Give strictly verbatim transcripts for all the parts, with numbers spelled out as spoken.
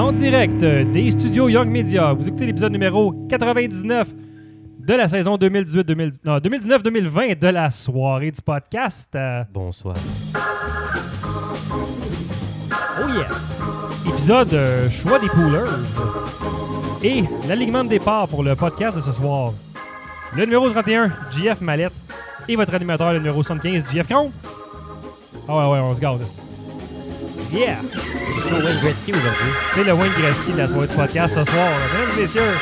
En direct des studios Young Media, vous écoutez l'épisode numéro quatre-vingt-dix-neuf de la saison deux mille dix-huit deux mille non, deux mille dix-neuf deux mille vingt de la soirée du podcast. Euh... Bonsoir. Oh yeah! Épisode euh, choix des poolers et l'alignement de départ pour le podcast de ce soir. Le numéro trente et un, J F Mallette, et votre animateur, le numéro soixante-quinze, J F Cron. Ah ouais, ouais, on se garde. Yeah! C'est le show Wayne Gretzky aujourd'hui. C'est le Wayne Gretzky de la soirée du podcast ce soir. Mesdames et messieurs,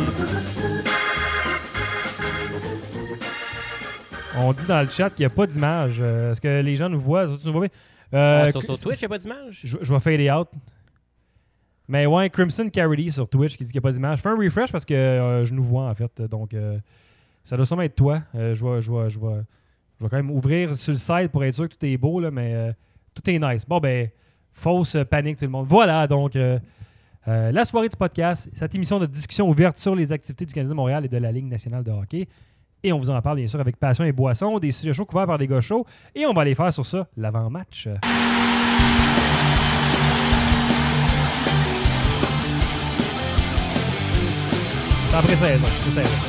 on dit dans le chat qu'il n'y a pas d'image. Euh, Est-ce que les gens nous voient? Tu nous vois bien? Euh, ah, sur, sur Twitch, il n'y a pas d'image? Je, je vais fader out. Mais ouais, Crimson Carity sur Twitch qui dit qu'il n'y a pas d'image. Fais un refresh parce que euh, je nous vois en fait. Donc, euh, ça doit sûrement être toi. Euh, je, vais, je, vais, je, vais, je vais quand même ouvrir sur le site pour être sûr que tout est beau, là, mais euh, tout est nice. Bon, ben, fausse panique tout le monde. Voilà, donc, euh, euh, la soirée du podcast, cette émission de discussion ouverte sur les activités du Canadien de Montréal et de la Ligue nationale de hockey. Et on vous en parle, bien sûr, avec passion et boisson, des sujets chauds couverts par des gars chauds. Et on va aller faire sur ça l'avant-match. C'est après seize ans. C'est seize ans.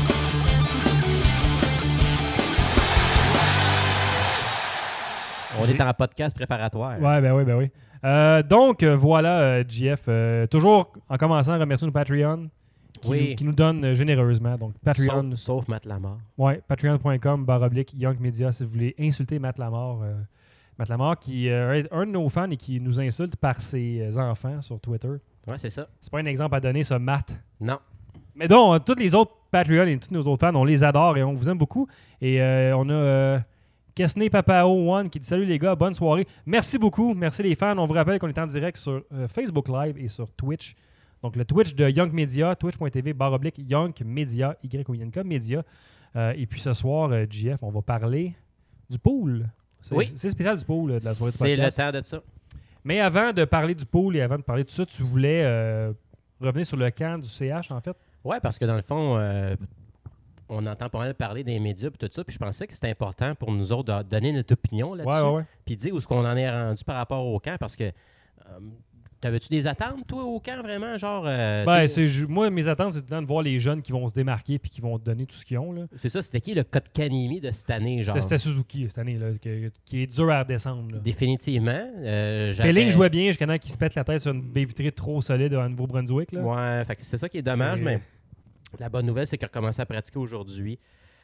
On est en podcast préparatoire. Ouais, ben oui, ben oui. Euh, donc, euh, voilà, euh, J F. Euh, toujours en commençant, remercions nos Patreon qui, oui. nous, qui nous donnent euh, généreusement. Donc, Patreon. Sauf, sauf Matt Lamar. Ouais, patreon point com barre oblique Young Media si vous voulez insulter Matt Lamar. Euh, Matt Lamar qui euh, est un de nos fans et qui nous insulte par ses enfants sur Twitter. Ouais, c'est ça. C'est pas un exemple à donner, ça, Matt. Non. Mais donc, tous les autres Patreon et tous nos autres fans, on les adore et on vous aime beaucoup. Et euh, on a euh, Kesney Papao One qui dit salut les gars, bonne soirée. Merci beaucoup, merci les fans. On vous rappelle qu'on est en direct sur euh, Facebook Live et sur Twitch. Donc le Twitch de Young Media, twitch point t v barre oblique Young Media, Y O U N K Media. Euh, et puis ce soir, euh, J F, on va parler du pool. C'est, oui. C'est spécial du pool de la soirée du C'est podcast. le temps de ça. Mais avant de parler du pool et avant de parler de tout ça, tu voulais euh, revenir sur le camp du C H en fait? Oui, parce que dans le fond, euh, on entend pas mal parler des médias et tout ça, puis je pensais que c'était important pour nous autres de donner notre opinion là-dessus, ouais, ouais, ouais. puis dire où est-ce qu'on en est rendu par rapport au camp, parce que euh, t'avais-tu des attentes, toi, au camp, vraiment, genre... Euh, ben, c'est, moi, mes attentes, c'est de voir les jeunes qui vont se démarquer puis qui vont donner tout ce qu'ils ont. Là. C'est ça, c'était qui le Kotkaniemi de cette année, genre? C'était, c'était Suzuki, cette année, là, qui, qui est dur à redescendre. Là. Définitivement. Euh, Pelling jouait bien jusqu'à temps qu'il se pète la tête sur une baie vitrée trop solide à Nouveau-Brunswick. Là. Ouais, fait que c'est ça qui est dommage, c'est... mais la bonne nouvelle, c'est qu'il a recommencé à pratiquer aujourd'hui.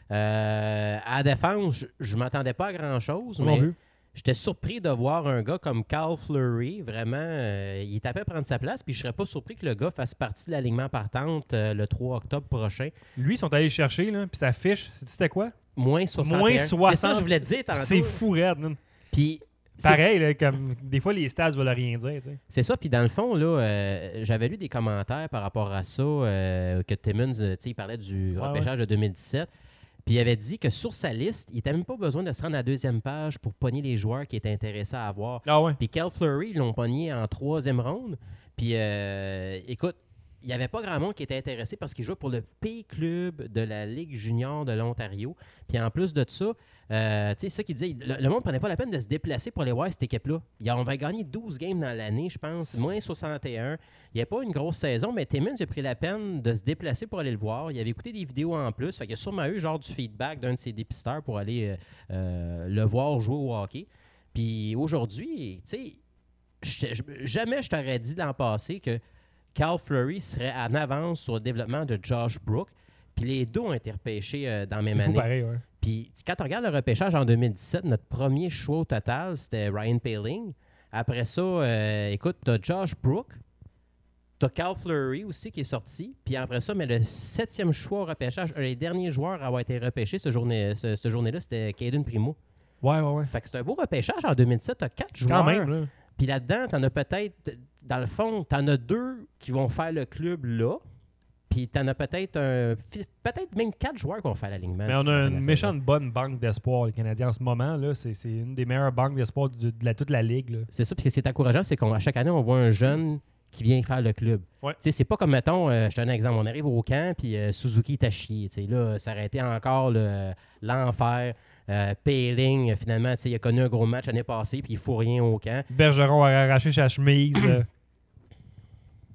Euh, à la défense, je ne m'attendais pas à grand-chose, mais vu. J'étais surpris de voir un gars comme Carl Fleury. Vraiment, euh, il est tapé à prendre sa place, puis je ne serais pas surpris que le gars fasse partie de l'alignement partante euh, le trois octobre prochain. Lui, ils sont allés le chercher, là, puis sa fiche, c'était quoi? Moins soixante et un. Moins soixante. C'est ça que je voulais te dire tantôt. C'est fou, raide, man. Puis... Pareil, là, comme des fois, les stats veulent rien dire. T'sais. C'est ça. Puis dans le fond, là, euh, j'avais lu des commentaires par rapport à ça, euh, que Timmons, il parlait du ah, repêchage ouais. de deux mille dix-sept. Puis il avait dit que sur sa liste, il n'avait même pas besoin de se rendre à la deuxième page pour pogner les joueurs qui étaient intéressés à avoir. Ah ouais. Puis Carl Fleury, ils l'ont pogné en troisième ronde. Puis euh, écoute, il n'y avait pas grand monde qui était intéressé parce qu'il jouait pour le P club de la Ligue junior de l'Ontario. Puis en plus de ça, euh, tu sais, c'est ça qu'il disait, le, le monde ne prenait pas la peine de se déplacer pour aller voir cette équipe-là. Il, on va gagner douze games dans l'année, je pense, moins soixante et un. Il n'y a pas une grosse saison, mais Timmons a pris la peine de se déplacer pour aller le voir. Il avait écouté des vidéos en plus. Fait qu'il a sûrement eu genre du feedback d'un de ses dépisteurs pour aller euh, euh, le voir jouer au hockey. Puis aujourd'hui, tu sais, jamais je t'aurais dit l'an passé que Carl Fleury serait en avance sur le développement de Josh Brook. Puis les deux ont été repêchés euh, dans la même c'est année. Fou pareil, ouais. Puis quand on regarde le repêchage en deux mille dix-sept, notre premier choix au total, c'était Ryan Poehling. Après ça, euh, écoute, t'as Josh Brook, t'as Carl Fleury aussi qui est sorti. Puis après ça, mais le septième choix au repêchage, un des derniers joueurs à avoir été repêchés cette journée, ce, cette journée-là, c'était Caden Primo. Ouais, ouais, ouais. Fait que c'est un beau repêchage en deux mille dix-sept. T'as quatre joueurs. Quand même, là. Puis là-dedans, t'en as peut-être, dans le fond, t'en as deux qui vont faire le club là. Puis t'en as peut-être un, peut-être même quatre joueurs qui vont faire l'alignement. Mais on a une méchante bonne banque d'espoir, les Canadiens, en ce moment. Là, c'est, c'est une des meilleures banques d'espoir de, de la, toute la Ligue. Là. C'est ça, puis ce qui est encourageant, c'est qu'à chaque année, on voit un jeune qui vient faire le club. Ouais. Tu sais, c'est pas comme, mettons, euh, je te donne un exemple, on arrive au camp, puis euh, Suzuki t'a chié. Tu sais, là, ça aurait été encore le, l'enfer. Euh, Poehling, finalement, tu sais, il a connu un gros match l'année passée, puis il ne fout rien au camp. Bergeron a arraché sa chemise. euh.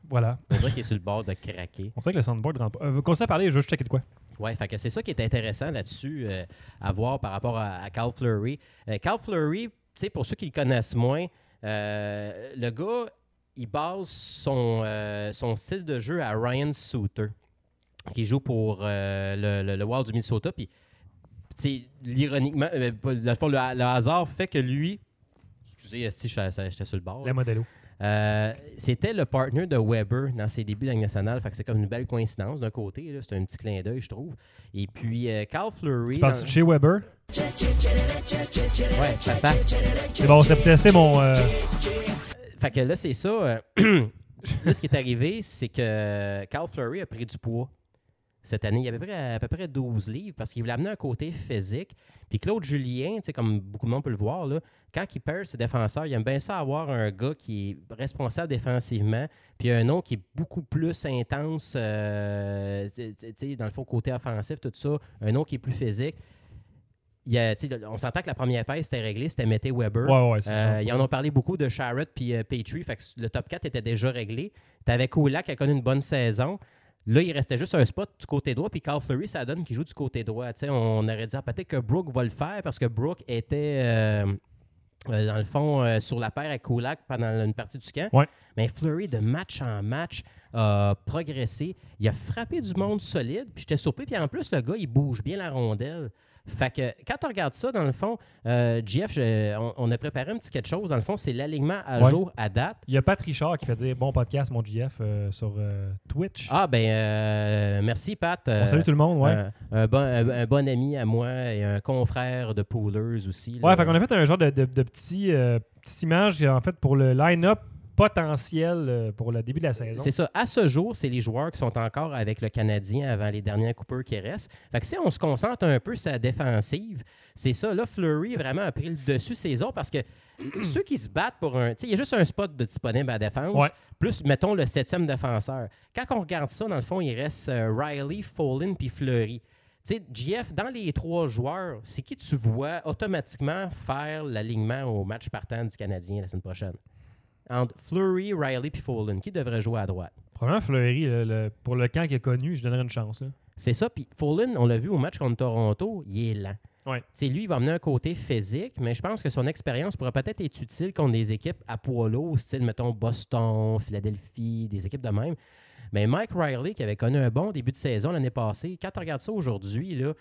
Voilà. On dirait qu'il est sur le bord de craquer. On sait que le soundboard rentre pas. Euh, continue à parler, je veux juste checker de quoi. Ouais, fait que c'est ça qui est intéressant là-dessus euh, à voir par rapport à, à Cal Fleury. Euh, Cal Fleury, tu sais, pour ceux qui le connaissent moins, euh, le gars, il base son, euh, son style de jeu à Ryan Suter, qui joue pour euh, le, le, le Wild du Minnesota. Puis, l'ironiquement, euh, dans le fond, le, le hasard fait que lui, excusez si j'étais sur le bord. Les Modelo. Euh, c'était le partner de Weber dans ses débuts dans la nationale. Fait que c'est comme une belle coïncidence d'un côté. C'est un petit clin d'œil, je trouve. Et puis, euh, Cal Fleury... Tu passes dans... chez Weber? Ouais, papa. C'est bon, c'est pour tester mon... Euh... Fait que là, c'est ça. Euh, là, ce qui est arrivé, c'est que Cal Fleury a pris du poids cette année. Il y avait à peu près, à peu près douze livres parce qu'il voulait amener un côté physique. Puis Claude Julien, comme beaucoup de monde peut le voir, là, quand il perd ses défenseurs, il aime bien ça avoir un gars qui est responsable défensivement, puis un autre qui est beaucoup plus intense, euh, dans le fond, côté offensif, tout ça. Un autre qui est plus physique. Il y a, on s'entend que la première paire, c'était réglé, c'était Mette Weber. Ouais, ouais, c'est euh, ça. Ils en ont parlé beaucoup de Sharrett puis euh, Petrie. Fait que le top quatre était déjà réglé. Tu avais Kulak qui a connu une bonne saison. Là, il restait juste un spot du côté droit, puis Cal Fleury, ça donne qu'il joue du côté droit. T'sais, on aurait dit ah, peut-être que Brooke va le faire parce que Brooke était, euh, euh, dans le fond, euh, sur la paire avec Kulak pendant une partie du camp. Ouais. Mais Fleury, de match en match, a progressé. Il a frappé du monde solide, puis j'étais surpris. Puis en plus, le gars, il bouge bien la rondelle. Fait que quand tu regardes ça, dans le fond, euh, Jeff, je, on, on a préparé un petit quelque chose. Dans le fond, c'est l'alignement à ouais. jour à date. Il y a Pat Richard qui fait dire bon podcast, mon J F, euh, sur euh, Twitch. Ah, ben, euh, merci, Pat. On salue tout le monde, ouais. Un, un, bon, un, un bon ami à moi et un confrère de Poolers aussi. Là. Ouais, fait qu'on a fait un genre de, de, de petit, euh, petite image, en fait, pour le line-up potentiel euh, pour le début de la saison. C'est ça. À ce jour, c'est les joueurs qui sont encore avec le Canadien avant les derniers coupeurs qui restent. Fait que si on se concentre un peu sur la défensive, c'est ça. Là, Fleury vraiment a pris le dessus ces autres parce que ceux qui se battent pour un... Tu sais, il y a juste un spot de disponible à la défense, ouais. plus, mettons, le septième défenseur. Quand on regarde ça, dans le fond, il reste euh, Riley, Folin puis Fleury. Tu sais, J F, dans les trois joueurs, c'est qui tu vois automatiquement faire l'alignement au match partant du Canadien la semaine prochaine? Entre Fleury, Riley et Folin, qui devrait jouer à droite? Probablement Fleury, le, le, pour le camp qu'il a connu, je donnerais une chance. Là. C'est ça. Puis Folin, on l'a vu au match contre Toronto, il est lent. Ouais. Lui, il va amener un côté physique, mais je pense que son expérience pourrait peut-être être utile contre des équipes à poids lourd, style, mettons, Boston, Philadelphie, des équipes de même. Mais Mike Riley, qui avait connu un bon début de saison l'année passée, quand tu regardes ça aujourd'hui, là,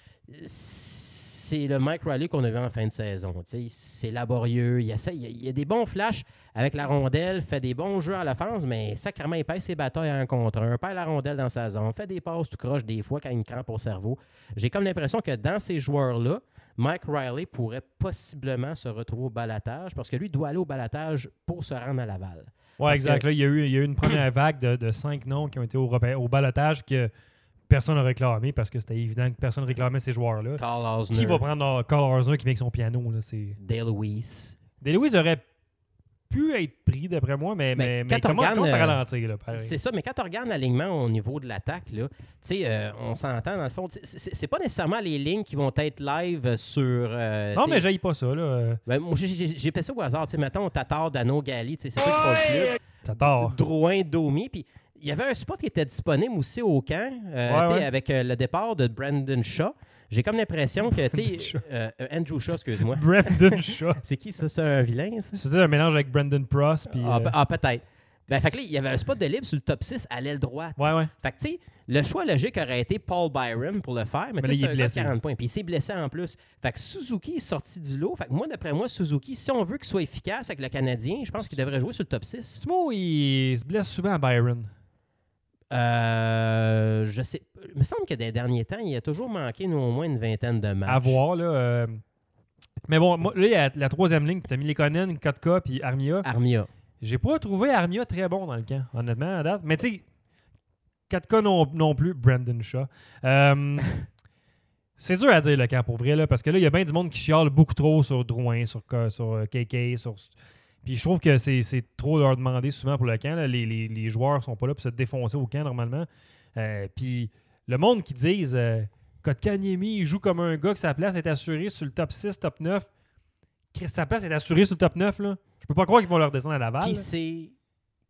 c'est le Mike Riley qu'on a vu en fin de saison. T'sais. C'est laborieux. Il, essaie, il y a des bons flashs avec la rondelle, fait des bons jeux à l'offense, mais sacrément, il pèse ses batailles à un contre un, perd la rondelle dans sa zone, fait des passes tout croche des fois quand il crampe au cerveau. J'ai comme l'impression que dans ces joueurs-là, Mike Riley pourrait possiblement se retrouver au balotage parce que lui doit aller au balotage pour se rendre à Laval. Oui, exact. Que... Là, il, y a eu, il y a eu une première vague de, de cinq noms qui ont été au, au balotage que personne n'a réclamé parce que c'était évident que personne ne réclamait ces joueurs-là. Carl Osner. Qui va prendre Carl Osner qui vient avec son piano? Là, c'est... Dale Louise. Dale Louise aurait pu être pris, d'après moi, mais, mais, mais, mais comment, comment ça ralentit? Là, c'est ça, mais quand tu regardes l'alignement au niveau de l'attaque, là, euh, on s'entend dans le fond, c'est, c'est pas nécessairement les lignes qui vont être live sur... Euh, non, mais j'aille pas ça. Là. Ben, moi, j'ai, j'ai, j'ai fait ça au hasard. Mettons, Tatar, Dano, Gali, c'est ça qui font le club. Tatar. Drouin, Domi, puis il y avait un spot qui était disponible aussi au camp, euh, ouais, ouais. avec euh, le départ de Brandon Shaw. J'ai comme l'impression que, tu sais, euh, Andrew Shaw, excuse-moi. Brandon Shaw. C'est qui ça? C'est un vilain, ça? C'était un mélange avec Brandon Pross. Puis, ah, euh... ah, peut-être. Ben, fait que là, il y avait un spot de libre sur le top six à l'aile droite. Ouais, ouais. Fait que, tu sais, le choix logique aurait été Paul Byron pour le faire, mais, mais tu sais, c'est un gars de quarante points. Puis il s'est blessé en plus. Fait que Suzuki est sorti du lot. Fait que moi, d'après moi, Suzuki, si on veut qu'il soit efficace avec le Canadien, je pense qu'il devrait jouer sur le top six. Tu vois, il se blesse souvent à Byron. Euh, je sais. Il me semble que dans les derniers temps, il a toujours manqué au moins une vingtaine de matchs. À voir, là. Euh... Mais bon, moi, là, il y a la troisième ligne. Tu as mis Lekonen, Kotka puis Armia. Armia. J'ai pas trouvé Armia très bon dans le camp, honnêtement, à date. Mais tu sais, Kotka non, non plus, Brandon Shaw. Euh... c'est dur à dire, le camp, pour vrai, là, parce que là, il y a bien du monde qui chiale beaucoup trop sur Drouin, sur, sur K K, sur... Puis je trouve que c'est, c'est trop leur demander souvent pour le camp. Là. Les, les, les joueurs sont pas là pour se défoncer au camp normalement. Euh, puis le monde qui disent euh, Kotkaniemi, il joue comme un gars que sa place est assurée sur le top six, top neuf. Chris, sa place est assurée sur le top neuf. Là. Je peux pas croire qu'ils vont leur descendre à Laval. Qui c'est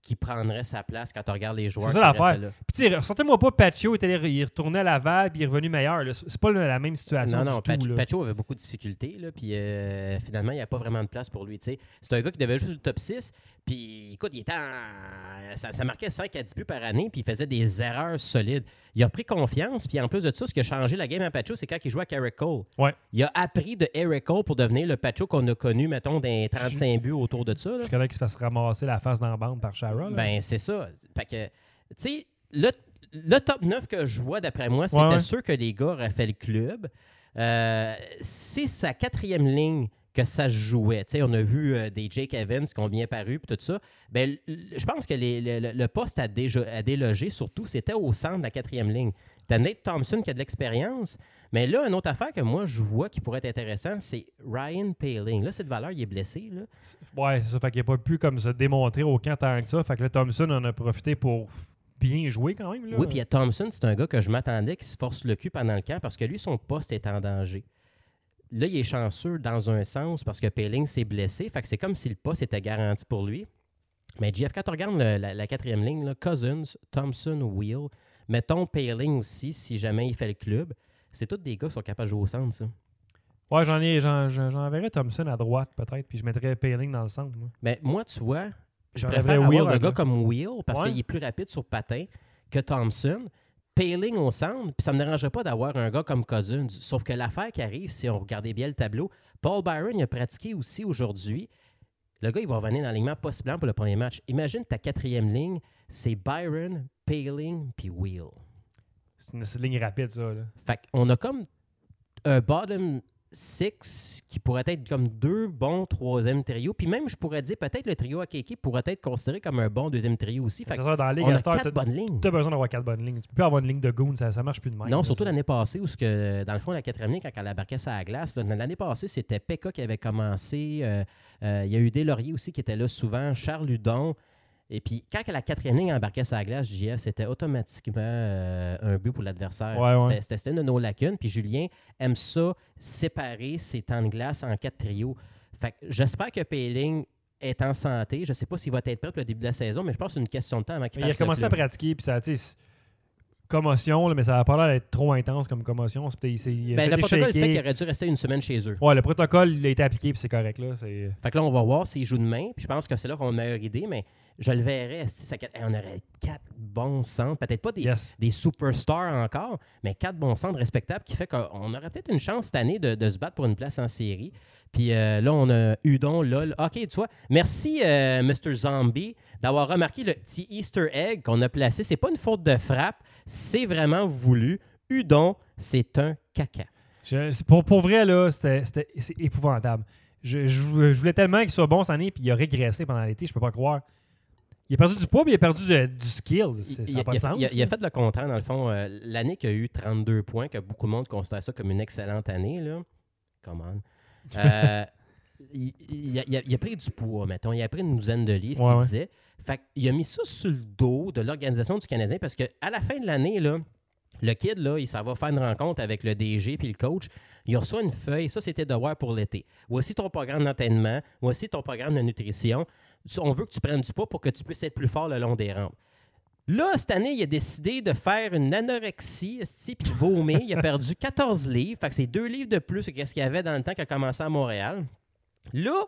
qui prendrait sa place quand tu regardes les joueurs. C'est ça l'affaire. Puis, tu sais, sortez-moi pas, Pacho était il est retourné à Laval puis il est revenu meilleur. Là. C'est pas la même situation. Non, non, du tout, Pacho avait beaucoup de difficultés. Là, puis euh, finalement, il n'y a pas vraiment de place pour lui. T'sais. C'est un gars qui devait juste le top six. Puis écoute, il était en... ça, ça marquait cinq à dix buts par année. Puis il faisait des erreurs solides. Il a pris confiance. Puis en plus de ça, ce qui a changé la game à Pacho, c'est quand il jouait avec Eric Cole. Ouais. Il a appris de Eric Cole pour devenir le Pacho qu'on a connu, mettons, dans trente-cinq buts autour de ça. Là. Je connais qu'il se fasse ramasser la face dans la bande par Shara. Là. Ben, c'est ça. Fait que, tu sais, le, le top neuf que je vois, d'après moi, c'était ouais, ouais. sûr que les gars auraient fait le club. Euh, c'est sa quatrième ligne que ça se jouait. Tu sais, on a vu euh, des Jake Evans qui ont bien paru puis tout ça. Ben, je pense que les, le, le poste à, déja, à déloger, surtout, c'était au centre de la quatrième ligne. T'as Nate Thompson qui a de l'expérience, mais là, une autre affaire que moi, je vois qui pourrait être intéressant, c'est Ryan Poehling. Là, cette valeur, il est blessé. Là. Ouais, c'est ça. Fait qu'il n'a pas pu comme se démontrer au camp tant que ça. Fait que là, Thompson en a profité pour bien jouer quand même. Là. Oui, puis Thompson, c'est un gars que je m'attendais qui se force le cul pendant le camp parce que lui, son poste est en danger. Là, il est chanceux dans un sens parce que Poehling s'est blessé. Fait que c'est comme si le poste était garanti pour lui. Mais J F, quand tu regardes le, la, la quatrième ligne, là, Cousins, Thompson, Wheel, mettons Poehling aussi, si jamais il fait le club, c'est tous des gars qui sont capables de jouer au centre, ça. Ouais, j'en ai, j'en, j'en verrais Thompson à droite, peut-être, puis je mettrais Poehling dans le centre. Moi, Mais moi, tu vois, je J'enlèverais préfère Wheel, avoir un là. gars comme Wheel parce Ouais. qu'il est plus rapide sur patin que Thompson. Poehling au centre, puis ça ne me dérangerait pas d'avoir un gars comme Cousins. Sauf que l'affaire qui arrive, si on regardait bien le tableau, Paul Byron il a pratiqué aussi aujourd'hui. Le gars, il va revenir dans l'alignement possiblement pour le premier match. Imagine ta quatrième ligne, c'est Byron, Poehling, puis Wheel. c'est une, c'est une ligne rapide, ça. Là. Fait qu'on a comme un bottom six qui pourrait être comme deux bons troisième trio. Puis même, je pourrais dire, peut-être le trio à Keke pourrait être considéré comme un bon deuxième trio aussi. Fait C'est ça, dans la ligue, on à a cette heure, quatre t'as, bonnes lignes. t'as besoin d'avoir quatre bonnes lignes. Tu peux plus avoir une ligne de goon, ça, ça marche plus de même. Non, là, surtout ça. l'année passée, où ce que, dans le fond, la quatrième ligne, quand elle embarquait sur la glace, là, l'année passée, c'était Pekka qui avait commencé. Euh, euh, il y a eu Deslauriers aussi qui était là souvent, Charles Hudon. Et puis, quand la quatrième ligne embarquait sur la glace, J F, c'était automatiquement euh, un but pour l'adversaire. Ouais, ouais. C'était, c'était, c'était une de nos lacunes. Puis Julien aime ça, séparer ses temps de glace en quatre trios. Fait que j'espère que Poehling est en santé. Je ne sais pas s'il va être prêt pour le début de la saison, mais je pense que c'est une question de temps avant qu'il Mais il fasse a commencé le à club. pratiquer, puis ça, tu sais, commotion, là, mais ça n'a pas l'air d'être trop intense comme commotion. C'est peut-être- il s'est- il a Ben, fait le des protocole shakés. fait qu'il aurait dû rester une semaine chez eux. Ouais, le protocole il a été appliqué, puis c'est correct. Là. C'est... Fait que là, on va voir s'il joue demain. Puis je pense que c'est là qu'on a une meilleure idée, mais je le verrais. esti, ça- hey, on aurait quatre bons centres. Peut-être pas des, Yes. des superstars encore, mais quatre bons centres respectables qui fait qu'on aurait peut-être une chance cette année de, de se battre pour une place en série. Puis euh, là, on a Udon, lol. OK, tu vois. Merci, euh, mister Zombie, d'avoir remarqué le petit Easter egg qu'on a placé. C'est pas une faute de frappe, c'est vraiment voulu. Udon, c'est un caca. Je, c'est pour, pour vrai, là, c'était, c'était, c'est épouvantable. Je, je, je voulais tellement qu'il soit bon cette année, puis il a régressé pendant l'été, je peux pas croire. Il a perdu du poids, puis il a perdu du, du skills. C'est, ça Il, n'a pas il de a, sens. il a- il a là. fait le contraire, dans le fond. Euh, l'année qu'il a eu trente-deux points, que beaucoup de monde considère ça comme une excellente année, là. Come on. Euh, il, il a, il a- il a pris du poids, mettons. Il a pris une douzaine de livres, Ouais, qu'il ouais. disait. Fait qu'il a mis ça sur le dos de l'organisation du Canadien parce qu'à la fin de l'année, là, le kid, là, il s'en va faire une rencontre avec le D G puis le coach. Il reçoit une feuille. Ça, c'était devoir pour l'été. Voici ton programme d'entraînement. Voici ton programme de nutrition. On veut que tu prennes du poids pour que tu puisses être plus fort le long des rampes. Là, cette année, il a décidé de faire une anorexie, esti, puis vomir. Il a perdu quatorze livres. Fait que c'est deux livres de plus que ce qu'il y avait dans le temps qu'il a commencé à Montréal. Là,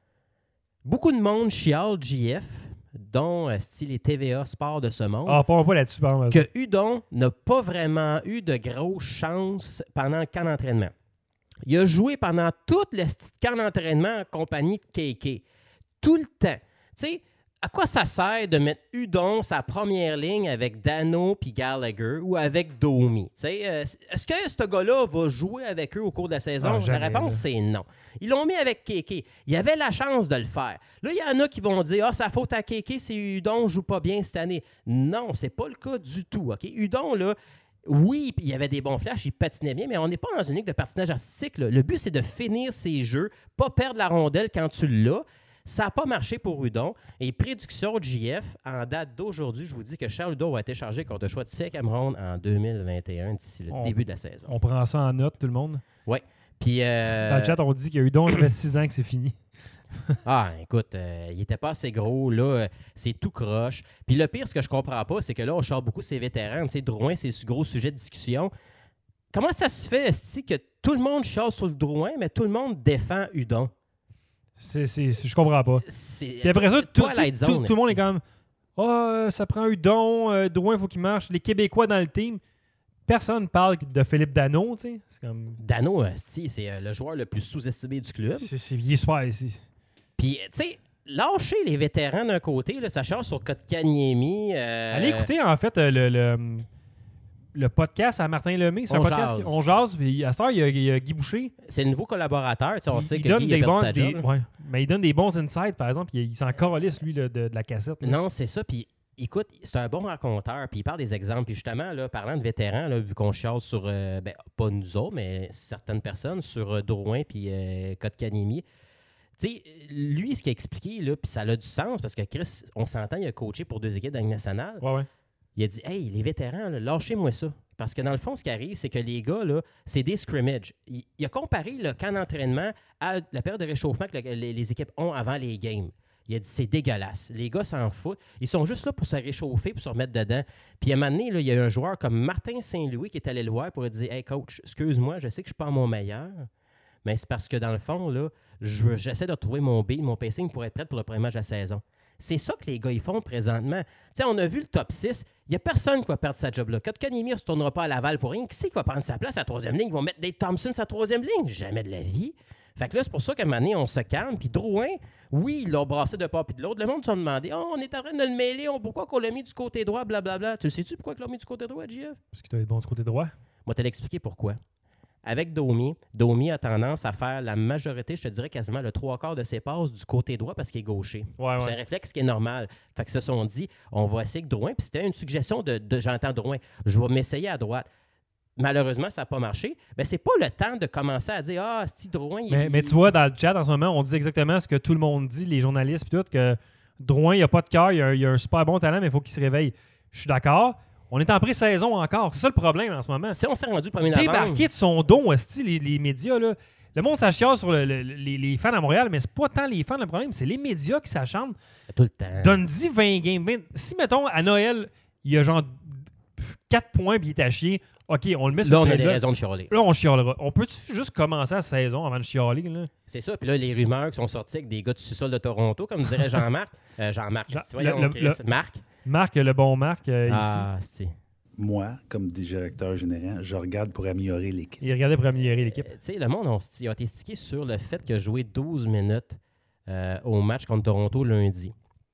beaucoup de monde chiale J F, dont esti, les T V A Sport de ce monde, Ah, pas, pas là-dessus, pardon. que Udon n'a pas vraiment eu de grosses chances pendant le camp d'entraînement. Il a joué pendant tout le petit camp d'entraînement en compagnie de Keke. Tout le temps. Tu sais, à quoi ça sert de mettre Udon sa première ligne avec Dano puis Gallagher ou avec Domi? Tu sais, euh, est-ce que ce gars-là va jouer avec eux au cours de la saison? Ah, jamais, la réponse, là. c'est non. Ils l'ont mis avec Keke. Il y avait la chance de le faire. Là, il y en a qui vont dire « Ah, sa faute à Keke, c'est Udon ne joue pas bien cette année. » Non, c'est pas le cas du tout. OK? Udon, là, oui, il y avait des bons flashs, il patinait bien, mais on n'est pas dans une ligue de patinage artistique. Là. Le but, c'est de finir ses jeux, pas perdre la rondelle quand tu l'as. Ça n'a pas marché pour Udon. Et prédiction de J F, en date d'aujourd'hui, je vous dis que Charles Hudon va être échangé contre le choix de cinquième ronde en deux mille vingt et un, d'ici le On- début de la saison. On prend ça en note, tout le monde. Oui. Puis, euh, Dans le chat, on dit qu'il y a eu donc, ça fait six ans que c'est fini. Ah, écoute, euh, il était pas assez gros. Là, euh, c'est tout croche. Puis le pire, ce que je comprends pas, c'est que là, on chante beaucoup ces vétérans. Tu sais, Drouin, c'est ce gros sujet de discussion. Comment ça se fait, esti, que tout le monde chasse sur le Drouin, mais tout le monde défend Hudon? C'est, c'est, je comprends pas. C'est, Puis après ça, tout, toi, tout, light tout, zone, tout le monde est esti. comme « Ah, oh, ça prend Hudon, euh, Drouin, il faut qu'il marche. » Les Québécois dans le team, personne parle de Philippe Danault, tu sais. C'est comme... Dano, esti, c'est euh, le joueur le plus sous-estimé du club. C'est, c'est, il est super ici. Puis, tu sais, lâcher les vétérans d'un côté, là, ça charge sur Kotkaniemi. Euh... Allez écouter, en fait, euh, le, le, le podcast à Martin Lemay. C'est On un podcast jase. qui- on jase. Puis à cette heure, il y a, il y a Guy Boucher. C'est le nouveau collaborateur. Tu sais, on il, sait il que donne Guy des a perdu bons, sa des- job. ouais. Mais il donne des bons insights, par exemple. Il, il s'en calisse, lui, là, de, de la cassette. là. Non, c'est ça. Puis, écoute, c'est un bon raconteur. Puis, il parle des exemples. Puis, justement, là, parlant de vétérans, là, vu qu'on chiale sur, euh, ben, pas nous autres, mais certaines personnes, sur euh, Drouin puis euh, Kotkaniemi. Tu sais, lui, ce qu'il a expliqué, là, puis ça a du sens, parce que Chris, on s'entend, il a coaché pour deux équipes de la Ligue nationale. Ouais, ouais. Il a dit, hey, les vétérans, là, lâchez-moi ça. Parce que dans le fond, ce qui arrive, c'est que les gars, là, c'est des scrimmages. Il, il a comparé le camp d'entraînement à la période de réchauffement que le- les, les équipes ont avant les games. Il a dit, c'est dégueulasse. Les gars s'en foutent. Ils sont juste là pour se réchauffer, pour se remettre dedans. Puis à un moment donné, là, il y a eu un joueur comme Martin Saint-Louis qui est allé le voir pour lui dire, hey, coach, excuse-moi, je sais que je ne suis pas à mon meilleur, mais c'est parce que dans le fond, là, je veux- j'essaie de retrouver mon beat, mon pacing pour être prêt pour le premier match de la saison. C'est ça que les gars ils font présentement. Tu sais, on a vu le top six. Il n'y a personne qui va perdre sa job-là. Kotkaniemi ne se tournera pas à Laval pour rien. Qui c'est qui va prendre sa place à la troisième ligne? Ils vont mettre Dave Thompson sa troisième ligne? Jamais de la vie. Fait que là, c'est pour ça qu'à un moment donné, on se calme. Puis Drouin, oui, ils l'ont brassé de part puis de l'autre. Le monde s'est demandé, oh, on est en train de le mêler. On, pourquoi qu'on l'a mis du côté droit? Blablabla. Tu sais-tu pourquoi ils l'ont mis du côté droit, J F? Parce que tu dois être bon du côté droit. Moi, te l'expliquer pourquoi. Avec Domi, Domi a tendance à faire la majorité, je te dirais quasiment le trois quarts de ses passes du côté droit parce qu'il est gaucher. Ouais, C'est ouais. un réflexe qui est normal. Fait que se sont dit, on va essayer que Drouin, puis c'était une suggestion de, de j'entends Drouin, je vais m'essayer à droite. Malheureusement, ça n'a pas marché. Mais c'est pas le temps de commencer à dire, ah, c'est Drouin. il- Mais, mais tu vois, dans le chat, en ce moment, on dit exactement ce que tout le monde dit, les journalistes puis tout, que Drouin, il a pas de cœur, il a, il a un super bon talent, mais il faut qu'il se réveille. Je suis d'accord. On est en pré-saison encore. C'est ça le problème en ce moment. Si on s'est rendu le premier novembre, Débarquer de son dos, esti, les, les médias, là. Le monde s'achiale sur le- le- les, les fans à Montréal, mais c'est pas tant les fans le problème, c'est les médias qui s'acharnent. tout le temps. Donne-y vingt games. vingt Si, mettons, à Noël, il y a genre quatre points puis il est à chier, OK, on le met sur Là, on le a des là. raisons de chialer. Là, on chialera. On peut-tu juste commencer la saison avant de chialer, là? C'est ça. Puis là, les rumeurs qui sont sorties avec des gars du sous-sol de Toronto, comme dirait Jean-Marc. Euh, Jean-Marc, Jean- c'est- voyons, le- Chris. le- Marc. Marc, le bon Marc, euh, Ah, c'est. Moi, comme directeur général, je regarde pour améliorer l'équipe. ici, il regardait pour améliorer l'équipe. Euh, Tu sais, le monde on sti- a été stické sur le fait qu'il a joué douze minutes euh, au match contre Toronto lundi.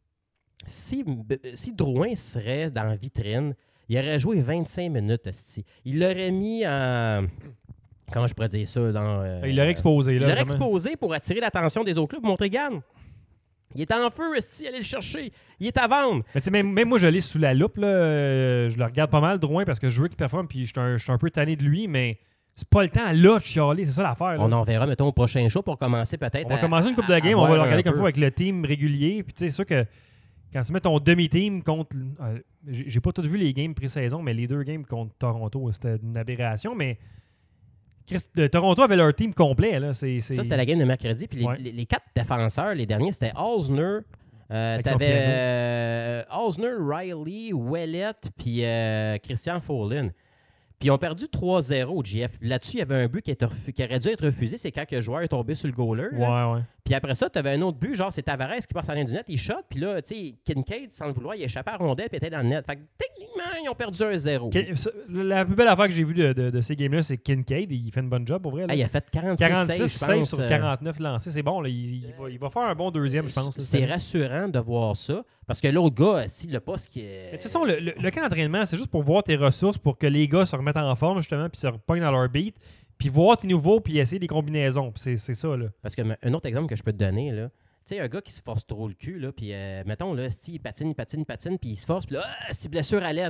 Si, B- si Drouin serait dans la vitrine, il aurait joué vingt-cinq minutes. esti. Il l'aurait mis en. Comment je pourrais dire ça? Dans, euh, Il l'aurait exposé, il là. l'aurait vraiment. exposé pour attirer l'attention des autres clubs. Montrer, regarde, il est en feu, esti, allez le chercher. Il est à vendre. Mais tu sais, même, même moi, je l'ai sous la loupe, là. euh, je le regarde pas mal, Drouin, parce que je veux qu'il performe, puis je suis un, je suis un peu tanné de lui, mais c'est pas le temps, là, de chialer. C'est ça l'affaire, là. On en verra, mettons, au prochain show pour commencer peut-être. On va à- commencer une coupe à- de game, à on va le voir regarder un comme peu. ça avec le team régulier. Puis tu sais, c'est sûr que quand tu mets ton demi-team contre. euh, j'ai j'ai pas tout vu les games pré-saison, mais les deux games contre Toronto, c'était une aberration. Mais Chris- de- Toronto avait leur team complet. Là. C'est, c'est... Ça, c'était la game de mercredi. Puis les, Ouais. les- les quatre défenseurs, les derniers, c'était Osner. Euh, Avec son T'avais piano. euh, Osner, Riley, Ouellet, puis euh, Christian Follin. Puis ils ont perdu trois zéro, J F. Là-dessus, il y avait un but qui, était refu- qui aurait dû être refusé. C'est quand que le joueur est tombé sur le goaler. là. Ouais, ouais. Puis après ça, tu avais un autre but, genre c'est Tavares qui passe en ligne du net, il shot. Puis là, tu sais, Kincaid, sans le vouloir, il échappait à la rondelle puis il était dans le net. Fait que techniquement, ils ont perdu un zéro. Ken- ça- La plus belle affaire que j'ai vue de, de- de ces games-là, c'est Kincaid. Il fait une bonne job pour vrai. Là. Ah, il a fait quarante-six, quarante-six saves, je saves pense, sur euh, quarante-neuf lancés. C'est bon. Là. Il, il va, il va faire un bon deuxième, je pense. là, cette C'est année. rassurant de voir ça. Parce que l'autre gars, s'il le poste qui est. Mais de toute façon, le, le, le camp d'entraînement, c'est juste pour voir tes ressources, pour que les gars se remettent en forme, justement, puis se repognent dans leur beat, puis voir tes nouveaux, puis essayer des combinaisons. Puis c'est, c'est ça, là. Parce que un autre exemple que je peux te donner, là. Tu sais, un gars qui se force trop le cul, là, puis euh, mettons, là, si il patine, il patine, il patine, puis il se force, puis là, ah, c'est blessure à l'aine.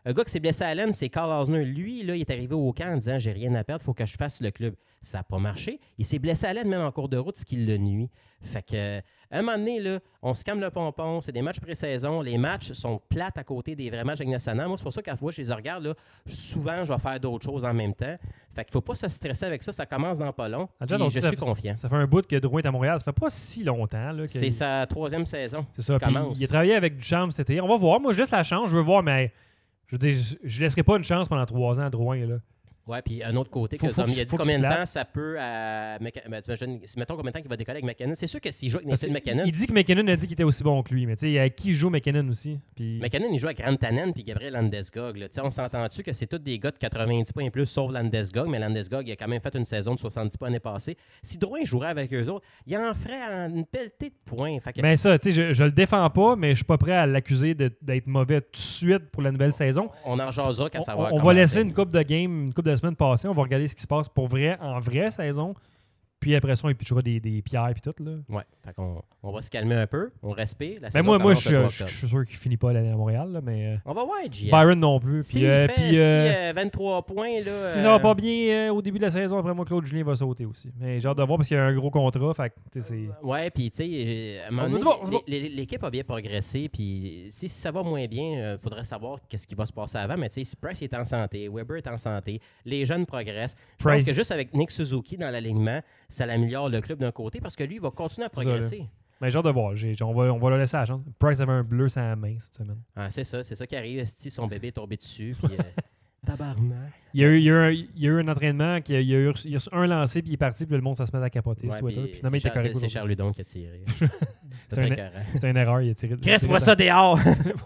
Un gars qui s'est blessé à l'aine, c'est Carl Osner. Lui, là, il est arrivé au camp en disant « J'ai rien à perdre, il faut que je fasse le club ». Ça n'a pas marché. Il s'est blessé à l'aine même en cours de route, ce qui le nuit. Fait que, euh, à un moment donné, là, on se calme le pompon, c'est des matchs pré-saison. Les matchs sont plates à côté des vrais matchs avec nationale. Moi, c'est pour ça qu'à fois, je les regarde, là, souvent, je vais faire d'autres choses en même temps. Fait qu'il ne faut pas se stresser avec ça. Ça commence dans pas long. Ah, déjà, puis donc, je ça suis fait- confiant. Ça fait un bout que Drouin est à Montréal. Ça fait pas si longtemps. Là, que- C'est sa troisième saison. C'est ça. qui Puis commence. il a travaillé avec Duchamp cet été. On va voir. Moi, je laisse la chance. Je veux voir, mais je veux dire, je, je laisserai pas une chance pendant trois ans à Drouin. Là. Ouais, puis un autre côté, Faut- que faut Zombie qu'il- a dit faut combien de qu'il se temps ça peut à. Meca- ben, t'imagines- mettons combien de temps qu'il va décoller avec McKinnon. C'est sûr que s'il joue avec Parce Nathan que McKinnon, il dit que McKinnon a dit qu'il était aussi bon que lui. Mais tu sais, à qui joue McKinnon aussi? Puis... McKinnon, il joue avec Rantanen puis Gabriel Landeskog. Là. Tu sais, On s'entend-tu que c'est tous des gars de quatre-vingt-dix points et plus, sauf Landeskog, mais Landeskog, il a quand même fait une saison de soixante-dix points l'année passée. Si Drouin jouerait avec eux autres, il en ferait une pelletée de points. Fait que- Mais ça, tu sais, je, je le défends pas, mais je suis pas prêt à l'accuser de- d'être mauvais tout de suite pour la nouvelle saison. on en jasera qu'à On, savoir. on comment va laisser c'est. une coupe de game, une coupe de semaines passer. On va regarder ce qui se passe pour vrai, en vraie saison. Puis après ça, on pitchera des, des pierres et tout. Là. Ouais, fait qu'on- on va se calmer un peu, on respire. La Ben saison moi, moi commence je, le trois je- je octobre. suis sûr qu'il finit pas l'année à Montréal. Là, mais euh, On va voir, J F. Byron non plus. Puis, S'il euh, fait puis, esti, euh, euh, vingt-trois points, là, si euh, ça va pas bien euh, au début de la saison, après moi, Claude Julien va sauter aussi. Mais j'ai hâte de voir parce qu'il y a un gros contrat. Fait que, tu sais, c'est... Ouais, puis tu sais, à un moment On- donné, c'est bon, c'est bon. l'é- l'é- l'équipe a bien progressé, puis si ça va moins bien, il faudrait savoir qu'est-ce qui va se passer avant. Mais tu sais, si Price est en santé, Weber est en santé, les jeunes progressent. Je Price- pense que juste avec Nick Suzuki dans l'alignement, ça améliore le club d'un côté parce que lui, il va continuer à C'est ça, là. progresser. Mais j'ai hâte de voir. J'ai- on, va, on va le laisser à la chance. Price avait un bleu sur la main cette semaine. Ah, c'est ça, c'est ça qui arrive. esti, son bébé est tombé dessus, puis euh, tabarnak. Il y, a eu, il, y a eu un, il y a eu un entraînement, qui a, il, y a eu, il y a eu un lancé, puis il est parti, puis le monde, ça se met à capoter Ouais, sur Twitter. puis Puis finalement, il c'est était Char- correct. c'est- c'est aujourd'hui. Charles Ludon qui a tiré. ça C'est serait un- écœurant. C'était une erreur. Il a tiré. Crisse-moi ça dehors!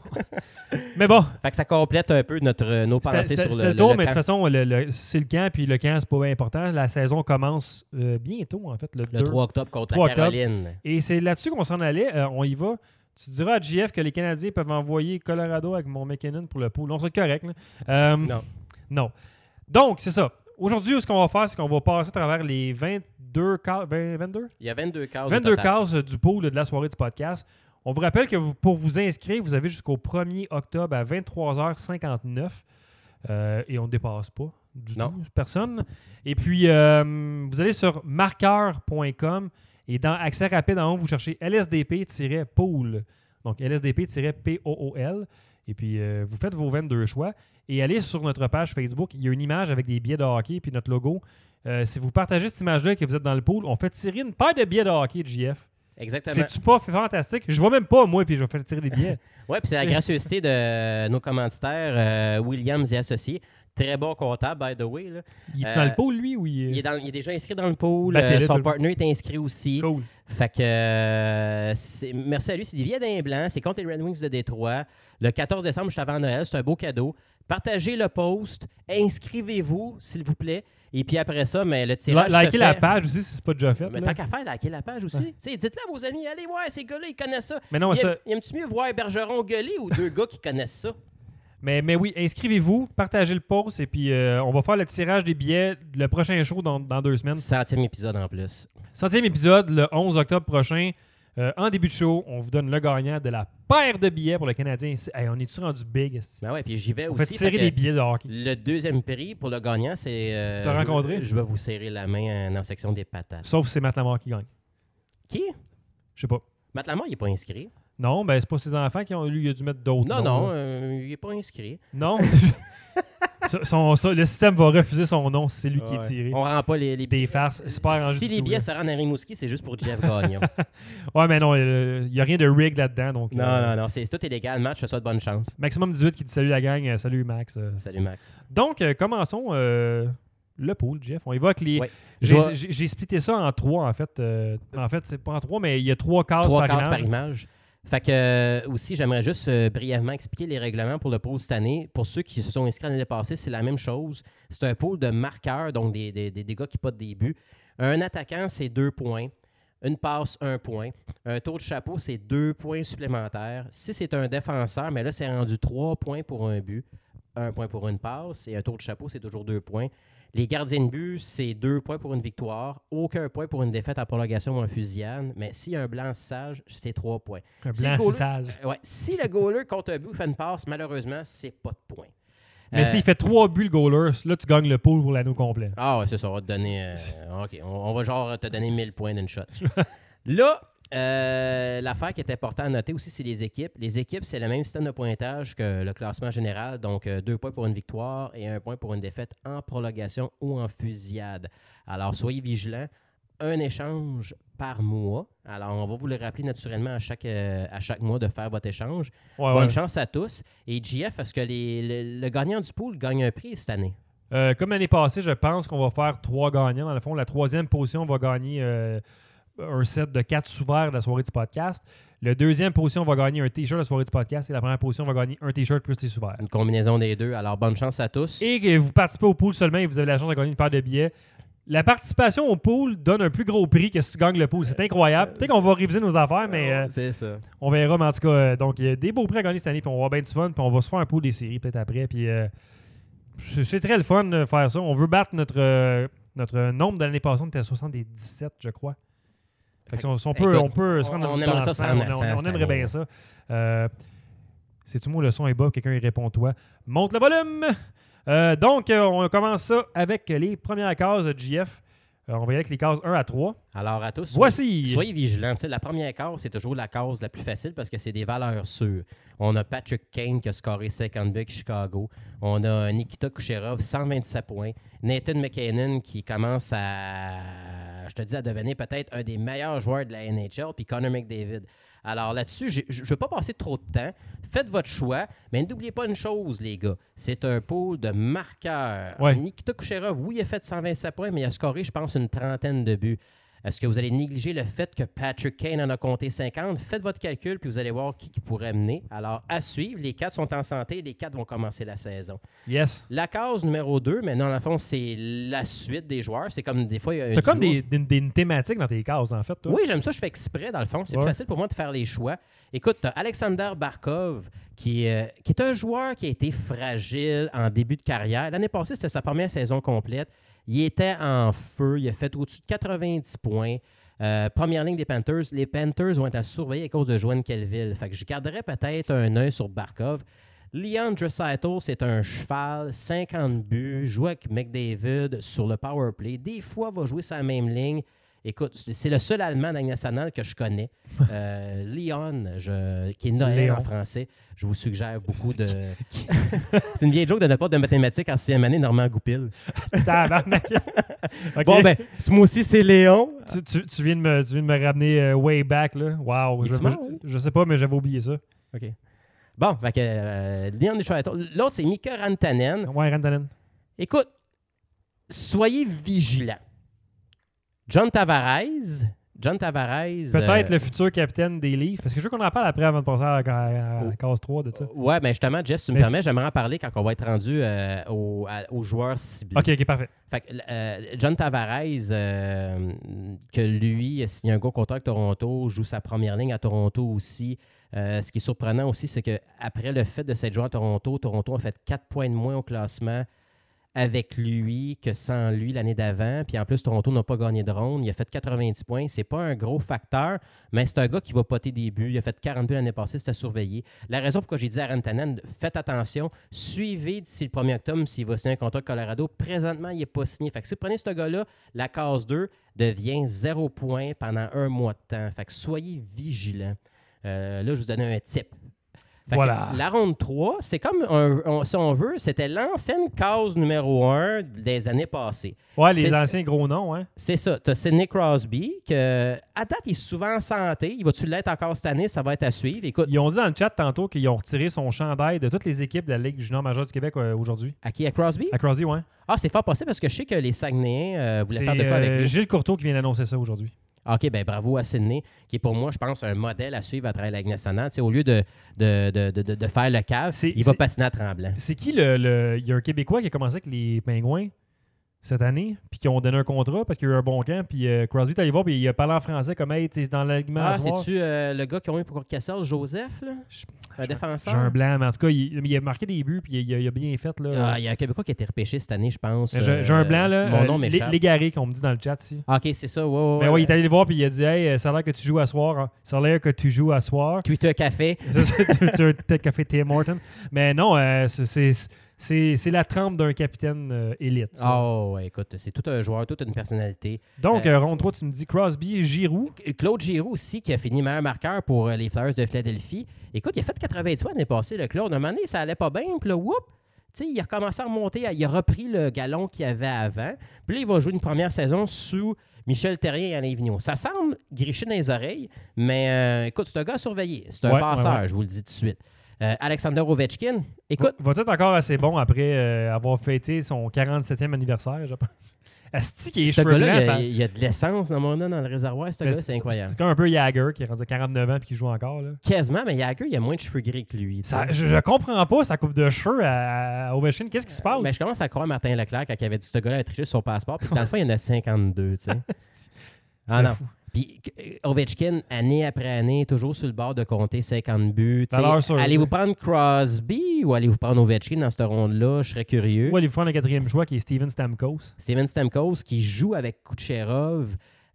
Mais bon, Fait que ça complète un peu notre, euh, nos c'était pensées c'était- sur c'était le, le tour, le mais de toute camp. façon, le, le- c'est le camp, puis le camp, c'est pas bien important. La saison commence euh, bientôt, en fait, le, Le deux. trois octobre contre trois la octobre. Caroline. Et c'est là-dessus qu'on s'en allait. Euh, on y va. Tu diras à J F que les Canadiens peuvent envoyer Colorado avec mon McKinnon pour le pool. Non, c'est correct. Là. Euh, Non. Non. Donc, c'est ça. Aujourd'hui, ce qu'on va faire, c'est qu'on va passer à travers les vingt-deux cases. vingt, vingt-deux? Il y a vingt-deux cases. vingt-deux au total. cases euh, du pool de la soirée du podcast. On vous rappelle que vous- pour vous inscrire, vous avez jusqu'au premier octobre à vingt-trois heures cinquante-neuf. Euh, et on ne dépasse pas du Non. tout, personne. Et puis, euh, vous allez sur marqueur point com et dans Accès rapide, en haut, vous cherchez L S D P-pool. Donc, L S D P-P O O L. Et puis, euh, vous faites vos vingt-deux choix. Et allez sur notre page Facebook. Il y a une image avec des billets de hockey puis notre logo. Euh, si vous partagez cette image-là et que vous êtes dans le pool, on fait tirer une paire de billets de hockey de J F. Exactement. C'est-tu pas fantastique? Je vois même pas, moi, puis je vais faire tirer des billets. Oui, puis c'est la gracieuseté de nos commanditaires, euh, Williams et Associés. Très bon comptable, by the way. Là. Il est Euh, dans le pool, lui, ou il est... Il, est dans- il est déjà inscrit dans le pool. Battez-le, Euh, tout son le partner est inscrit aussi. Cool. Fait que euh, c'est- merci à lui. C'est des billets d'un blanc. C'est contre les Red Wings de Détroit. Le quatorze décembre, juste avant Noël. C'est un beau cadeau. Partagez le post. Inscrivez-vous, s'il vous plaît. Et puis après ça, mais le tirage La- Likez se la fait- page aussi, si c'est pas déjà fait. Mais là. tant qu'à faire, likez la page aussi. Tu sais, dites-le à vos amis. Allez voir, ces gars-là, ils connaissent ça. Mais non, il ça... aime, il aime-tu mieux voir Bergeron gueuler ou deux gars qui connaissent ça? Mais, mais oui, inscrivez-vous, partagez le post, et puis euh, on va faire le tirage des billets, le prochain show dans, dans deux semaines. Centième épisode en plus. Centième épisode, le onze octobre prochain. Euh, en début de show, on vous donne le gagnant de la paire de billets pour le Canadien. C'est- Hey, on est-tu rendu big? esti? Ben ouais, puis j'y vais On fait aussi. tirer fait que des billets de hockey. Le deuxième prix pour le gagnant, c'est. euh, T'as je- rencontré? Je vais vous serrer la main euh, dans la section des patates. Sauf si c'est Matt Lamar qui gagne. Qui? Je sais pas. Matt Lamar, il n'est pas inscrit. Non, ben c'est pas ses enfants qui ont lui, il a dû mettre d'autres. Non, noms, non, là. euh, il n'est pas inscrit. Non. Son- son- son- le système va refuser son nom si c'est lui qui est Ouais. tiré. On rend pas les, les Des farces. C'est pas arrangé Si du les tout, billets là. se rendent à Rimouski, c'est juste pour Jeff Gagnon. Ouais, mais non, il n'y a rien de rig là-dedans. Donc, non, euh, non, non, c'est tout est légal. Match, je te souhaite bonne chance. Maximum dix-huit qui dit salut la gang. Euh, salut Max. Euh. Salut, Max. Donc, euh, commençons euh, le pool, Jeff. On y va avec les. Ouais. J'ai, Je vais- j'ai- j'ai splitté ça en trois, en fait. Euh, en fait, c'est pas en trois, mais il y a trois cases Trois par cases image. par image. Fait que euh, aussi, j'aimerais juste euh, brièvement expliquer les règlements pour le pool cette année. Pour ceux qui se sont inscrits l'année passée, c'est la même chose. C'est un pool de marqueurs, donc des, des, des, des gars qui potent des buts. Un attaquant, c'est deux points. Une passe, un point. Un tour de chapeau, c'est deux points supplémentaires. Si c'est un défenseur, mais là, c'est rendu trois points pour un but, un point pour une passe. Et un tour de chapeau, c'est toujours deux points. Les gardiens de but, c'est deux points pour une victoire, aucun point pour une défaite à prolongation ou en fusillade. Mais s'il y a un blanc sage, c'est trois points. Un Si le goaler- blanchissage. Euh, ouais, si le goaler compte un but ou fait une passe, malheureusement, c'est pas de point. Mais Euh, s'il fait trois buts le goaler, là, tu gagnes le pool pour l'anneau complet. Ah ouais, c'est ça, on va te donner... euh, OK, on, on va genre te donner mille points d'une shot. Là, euh, l'affaire qui est importante à noter aussi, c'est les équipes. Les équipes, c'est le même système de pointage que le classement général. Donc, euh, deux points pour une victoire et un point pour une défaite en prolongation ou en fusillade. Alors, soyez vigilants. Un échange par mois. Alors, on va vous le rappeler naturellement à chaque, euh, à chaque mois de faire votre échange. Ouais, Bonne ouais. chance à tous. Et J F, est-ce que les, le, le gagnant du pool gagne un prix cette année? Euh, comme l'année passée, je pense qu'on va faire trois gagnants. Dans le fond, la troisième position va gagner euh, un set de quatre sous-verts de la soirée du podcast. La deuxième position va gagner un T-shirt de la soirée du podcast. Et la première position va gagner un T-shirt plus les sous-verts. Une combinaison des deux. Alors, bonne chance à tous. Et que vous participez au pool seulement et vous avez la chance de gagner une paire de billets. La participation au pool donne un plus gros prix que si tu gagnes le pool. C'est incroyable. Peut-être qu'on va réviser nos affaires, mais euh, c'est ça. on verra. Mais en tout cas, euh, donc il y a des beaux prix à gagner cette année. Puis on va avoir bien du fun. Puis on va se faire un pool des séries peut-être après. Puis euh, c'est c'est très le fun de faire ça. On veut battre notre, euh, notre nombre de l'année passée. On était à soixante-dix-sept, je crois. Fait que si on, si on peut, Écoute, on peut se rendre on dans aimerait le ça cent, se rendre à on, on- cent on cette aimerait année. bien ça. Euh, C'est-tu moi, le son est bas, quelqu'un y répond toi. Monte le volume! Euh, donc, euh, on commence ça avec les premières cases de J F. Euh, on va y aller avec les cases un à trois. Alors, à tous, Voici! soyez, soyez vigilants. Tu sais, la première case, c'est toujours la case la plus facile parce que c'est des valeurs sûres. On a Patrick Kane qui a scoré cinquante buts avec Chicago. On a Nikita Kucherov, cent vingt-sept points. Nathan McKinnon qui commence à, je te dis, à devenir peut-être un des meilleurs joueurs de la N H L. Puis Connor McDavid. Alors là-dessus, j'ai- je ne veux pas passer trop de temps. Faites votre choix, mais n'oubliez pas une chose, les gars. C'est un pool de marqueurs. Ouais. Nikita Kucherov, oui, il a fait cent vingt-sept points, mais il a scoré, je pense, une trentaine de buts. Est-ce que vous allez négliger le fait que Patrick Kane en a compté cinquante? Faites votre calcul, puis vous allez voir qui, qui pourrait mener. Alors, à suivre. Les quatre sont en santé. Les quatre vont commencer la saison. Yes! La case numéro deux, maintenant, dans le fond, c'est la suite des joueurs. C'est comme des fois, il y a un T'as comme duo. des, des, des- une thématique dans tes cases, en fait, toi. Oui, j'aime ça. Je fais exprès, dans le fond. C'est Ouais. plus facile pour moi de faire les choix. Écoute, tu as Alexander Barkov, qui, euh, qui est un joueur qui a été fragile en début de carrière. L'année passée, c'était sa première saison complète. Il était en feu. Il a fait au-dessus de quatre-vingt-dix points. Euh, première ligne des Panthers. Les Panthers vont être à surveiller à cause de Joanne Kelville. Fait que je garderais peut-être un œil sur Barkov. Leon Draisaitl, c'est un cheval, cinquante buts, joue avec McDavid sur le power play. Des fois, va jouer sur la même ligne. Écoute, c'est le seul Allemand de la Ligue nationale que je connais. Euh, Leon, je- qui est Noël Léon. en français. Je vous suggère beaucoup de... c'est une vieille joke de notre prof de mathématiques en sixième année, Normand Goupil. Tabarnak. Ok. Bon, ben, ce mois-ci, c'est Léon. Tu, tu- tu viens de me, tu viens de me ramener euh, way back, là. Wow. Il est-tu Je, mort, je, lui? je sais pas, mais j'avais oublié ça. OK. Bon, fait que euh, Leon Draisaitl. L'autre, c'est Mika Rantanen. Ouais, Rantanen. Écoute, soyez vigilants. John Tavares. John Tavares. Peut-être euh, le futur capitaine des Leafs. Parce que je veux qu'on en parle après avant de passer à, la- à la case trois de ça. Ouais, mais justement, Jess, si tu me Mais- permets, j'aimerais en parler quand on va être rendu euh, au- à- aux joueurs ciblés. Ok, ok, parfait. Fait que, euh, John Tavares, euh, que lui, a signé un gros contrat avec Toronto, joue sa première ligne à Toronto aussi. Euh, ce qui est surprenant aussi, c'est qu'après le fait de s'être joué à Toronto, Toronto a fait quatre points de moins au classement avec lui que sans lui l'année d'avant. Puis en plus, Toronto n'a pas gagné de ronde. Il a fait quatre-vingt-dix points. C'est pas un gros facteur, mais c'est un gars qui va poter des buts. Il a fait quarante buts l'année passée. C'était surveillé. La raison pourquoi j'ai dit à Rantanen, faites attention. Suivez d'ici le premier octobre s'il va signer un contrat avec Colorado. Présentement, il n'est pas signé. Fait que si vous prenez ce gars-là, la case deux devient zéro point pendant un mois de temps. Fait que soyez vigilants. Euh, là, je vous donne un tip. Fait que Voilà. la ronde trois, c'est comme, un, on- si on veut, c'était l'ancienne case numéro un des années passées. Ouais, les C'est- anciens gros noms, hein. C'est ça. Tu as Sidney Crosby, que à date, il est souvent en santé. Il va-tu l'être encore cette année? Ça va être à suivre. Écoute, Ils ont dit dans le chat tantôt qu'ils ont retiré son chandail de toutes les équipes de la Ligue junior majeure du Québec euh, aujourd'hui. à qui? À Crosby? À Crosby, ouais. Ah, c'est fort possible parce que je sais que les Saguenayens euh, voulaient C'est faire de quoi avec euh, lui. Gilles Courteau qui vient d'annoncer ça aujourd'hui. OK, ben bravo à Sidney, qui est pour moi, je pense, un modèle à suivre à travers la Ligue nationale. Tu sais, au lieu de, de, de, de, de- de faire le cave, C'est- il va c'est- patiner à Tremblant. C'est qui le, le- Il y a un Québécois qui a commencé avec les Pingouins cette année, puis qui ont donné un contrat parce qu'il y a eu un bon camp, puis euh, Crosby est allé voir, puis il a parlé en français comme hey, t'es dans l'alignement Ah, à soir. c'est-tu euh, le gars qui ont eu pour Cassel, Joseph, là? Un défenseur? J'ai un blanc, mais en tout cas, il, il a marqué des buts, puis il, a- il a bien fait. Là. Ah, il y a un Québécois qui a été repêché cette année, je pense. Mais J'ai j'ai un Euh, blanc, là. Mon euh, nom Lé- m'échappe. Légaré, qu'on me dit dans le chat ici. Ah, OK, c'est ça. Ouais, ouais, Mais ouais, il est ouais. allé le voir, puis il a dit hey, ça a l'air que tu joues à soir. hein. Ça a l'air que tu joues à soir. Twitter Café. Ça, c'est- tu tu as un café Tim Horton. Mais non, euh, c'est- c'est c'est, c'est la trempe d'un capitaine euh, élite. ça. Oh, ouais, écoute, c'est tout un joueur, toute une personnalité. Donc, euh, euh, ronde trois, tu me dis Crosby et Giroux. Claude Giroux aussi, qui a fini meilleur marqueur pour euh, les Flyers de Philadelphie. Écoute, il a fait quatre-vingt-dix points l'année passée, le Claude. À un moment donné, ça allait pas bien, puis là, whoop! Tu sais, il a recommencé à remonter, il a repris le galon qu'il avait avant. Puis là, il va jouer une première saison sous Michel Terrien et Alain Vigneault. Ça semble gricher dans les oreilles, mais euh, écoute, c'est un gars à surveiller. C'est un Ouais, passeur, ouais, ouais. je vous le dis tout de suite. Euh, Alexander Ovechkin, écoute, Va être encore assez bon après euh, avoir fêté son quarante-septième anniversaire, je pense. Asti qui est ce cheveux gars-là, blancs, il y, a, ça- il y a de l'essence dans mon nom dans le réservoir. Ce gars-là, c'est incroyable. C'est comme un peu Jagger qui est rendu à quarante-neuf ans et qui joue encore. Là. Quasiment, mais Jagger, il a moins de cheveux gris que lui. tu sais. Ça, je, je comprends pas sa coupe de cheveux à, à Ovechkin. Qu'est-ce qui se passe? Mais je commence à croire Martin Leclerc quand il avait dit que ce gars-là avait triché sur son passeport. Puis dans le fond, il y en a cinquante-deux. Tu sais. Asti. Ah C'est non. fou. Puis euh, Ovechkin, année après année, toujours sur le bord de compter cinquante buts. tu sais. Valeur sûre, Allez-vous oui. prendre Crosby ou allez-vous prendre Ovechkin dans cette ronde-là? Je serais curieux. Moi, il faut prendre le quatrième choix qui est Steven Stamkos. Steven Stamkos qui joue avec Kucherov.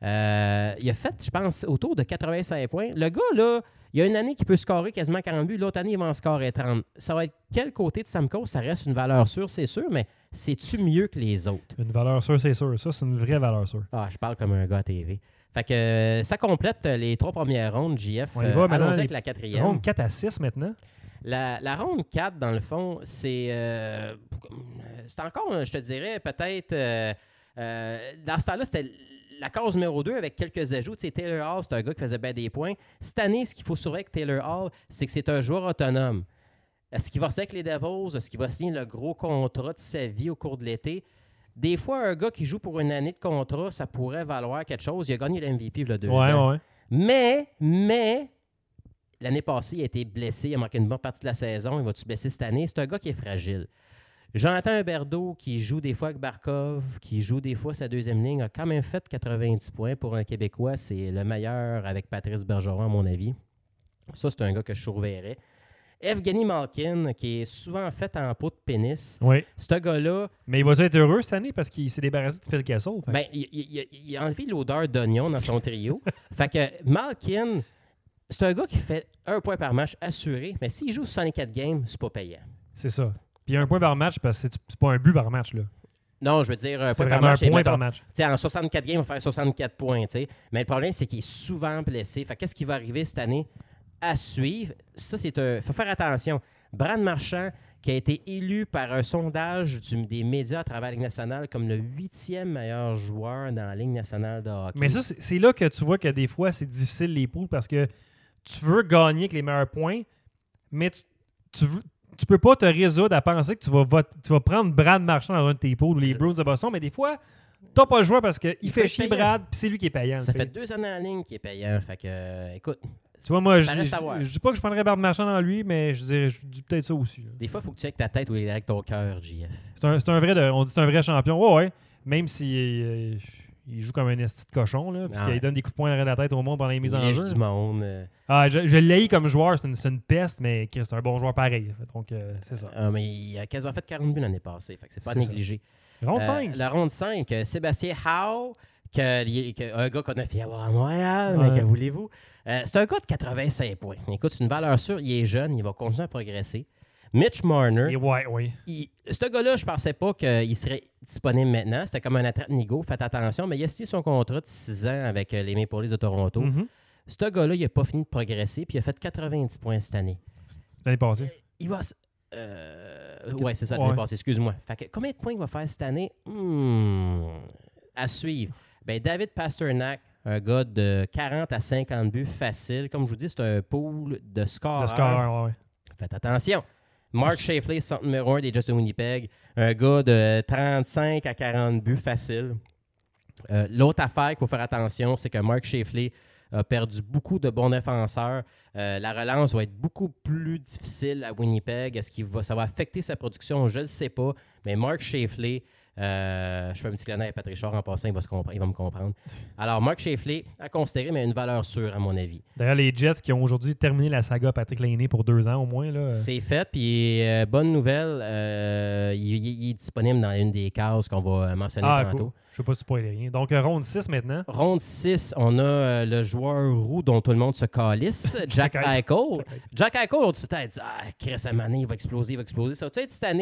Euh, il a fait, je pense, autour de quatre-vingt-cinq points. Le gars, là, il y a une année qui peut scorer quasiment quarante buts. L'autre année, il va en scorer trente. Ça va être quel côté de Stamkos? Ça reste une valeur sûre, c'est sûr, mais c'est-tu mieux que les autres? Une valeur sûre, c'est sûr. Ça, c'est une vraie valeur sûre. Ah, je parle comme un gars à T V. Fait que euh, ça complète les trois premières rondes, J F. On y Euh, va maintenant, allons-y avec les la quatrième. Ronde quatre à six maintenant. La, la ronde quatre, dans le fond, c'est euh, c'est encore, je te dirais, peut-être... euh, euh, dans ce temps-là, c'était la case numéro deux avec quelques ajouts. Tu sais, Taylor Hall, c'est un gars qui faisait bien des points. Cette année, ce qu'il faut surveiller avec Taylor Hall, c'est que c'est un joueur autonome. Est-ce qu'il va signer avec les Devils? Est-ce qu'il va signer le gros contrat de sa vie au cours de l'été? Des fois, un gars qui joue pour une année de contrat, ça pourrait valoir quelque chose. Il a gagné le M V P il y a deux Ouais, ans. ouais. Mais, mais, l'année passée, il a été blessé. Il a manqué une bonne partie de la saison. Il va-tu se blesser cette année? C'est un gars qui est fragile. Jonathan Huberdeau, qui joue des fois avec Barkov, qui joue des fois sa deuxième ligne, a quand même fait quatre-vingt-dix points pour un Québécois. C'est le meilleur avec Patrice Bergeron, à mon avis. Ça, c'est un gars que je surveillerais. Evgeny Malkin, qui est souvent fait en peau de pénis. Oui. Ce gars-là, Mais il va être heureux cette année parce qu'il s'est débarrassé de Phil Kessel. fait que- ben, il, il- il- il a enlevé l'odeur d'oignon dans son trio. Fait que Malkin, c'est un gars qui fait un point par match assuré, mais s'il joue soixante-quatre games, c'est pas payant. C'est ça. Puis il y a un point par match parce que c'est, c'est pas un but par match. Là. Non, je veux dire, un C'est point par vraiment match. un et point mettons, par match. tu sais, en soixante-quatre games, il va faire soixante-quatre points. tu sais. Mais le problème, c'est qu'il est souvent blessé. Fait que qu'est-ce qui va arriver cette année à suivre? Ça, c'est un. Il faut faire attention. Brad Marchand, qui a été élu par un sondage du- des médias à travers la Ligue nationale comme le huitième meilleur joueur dans la Ligue nationale de hockey. Mais ça, c'est, c'est là que tu vois que des fois, c'est difficile les poules parce que tu veux gagner avec les meilleurs points, mais tu, tu, veux- tu peux pas te résoudre à penser que tu vas, vote- tu vas prendre Brad Marchand dans un de tes poules ou les Je- Bruins de Boston, mais des fois, t'as pas le choix parce qu'il Il fait peut chier être payant. Brad, puis c'est lui qui est payant. Ça tu fait sais. deux années en ligne qu'il est payant. Fait que, euh, écoute, Tu vois, moi, je ça dis, reste à je, voir. je dis pas que je prendrais Brad Marchand dans lui, mais je dirais, je dis peut-être ça aussi. là. des fois, il faut que tu aies avec ta tête ou avec ton cœur, J F. C'est un, c'est un vrai, de- on dit que c'est un vrai champion. Ouais, ouais. Même s'il il joue comme un esti de cochon, là, puis Ah qu'il ouais. donne des coups de poing derrière la tête au monde pendant les mises Il en lèche jeu. du monde. euh, Ah, je, je l'ai comme joueur, c'est une, c'est une peste, mais Chris, c'est un bon joueur pareil. Fait. Donc, euh, c'est ça. ah, mais il a quasiment fait quarante buts l'année passée. Fait que c'est pas à C'est ça. négliger. Ronde Euh, cinq. La ronde cinq, euh, Sébastien Howe, que, li- que- un gars qu'on a fait avoir à Montréal, Ouais. mais que voulez-vous? Euh, c'est un gars de quatre-vingt-cinq points. Écoute, c'est une valeur sûre. Il est jeune, il va continuer à progresser. Mitch Marner, Et ouais, oui. il- ce gars-là, je pensais pas qu'il serait disponible maintenant. C'était comme un attrape-nigo. Faites attention, mais il a signé son contrat de six ans avec euh, les Maple Leafs de Toronto. Mhm. Ce gars-là, il n'a pas fini de progresser, puis il a fait quatre-vingt-dix points cette année. L'année passée. Il va. s- Euh, ouais, c'est ça, l'année Ouais. passée, excuse-moi. Fait que combien de points il va faire cette année? Hmm, à suivre. Ben, David Pasternak, un gars de quarante à cinquante buts facile. Comme je vous dis, c'est un pool de score. Le score, ouais, ouais. Faites attention. Mark Shafley, centre numéro un des Just de Winnipeg. Un gars de trente-cinq à quarante buts facile. Euh, L'autre affaire qu'il faut faire attention, c'est que Mark Shafley a perdu beaucoup de bons défenseurs. Euh, la relance va être beaucoup plus difficile à Winnipeg. Est-ce que ça va affecter sa production? Je ne le sais pas. Mais Mark Shafley, euh, je fais un petit clin d'œil à Patrick Char en passant, il va, se compre- il va me comprendre. Alors, Mark Shafley, à considérer, mais une valeur sûre, à mon avis. D'ailleurs, les Jets qui ont aujourd'hui terminé la saga Patrick Lainé pour deux ans au moins. Là. euh, C'est fait, puis euh, bonne nouvelle, euh, il, il- il est disponible dans une des cases qu'on va mentionner Ah, tantôt. cool. Je sais pas si tu spoiler rien. Donc, euh, ronde six maintenant. Ronde six, on a euh, le joueur roux dont tout le monde se calisse, Jack Jack Eichel. Jack Eichel, on dit tout le temps, il dit, ah, Chris Amané, il va exploser, il va exploser. Ça va être cette année,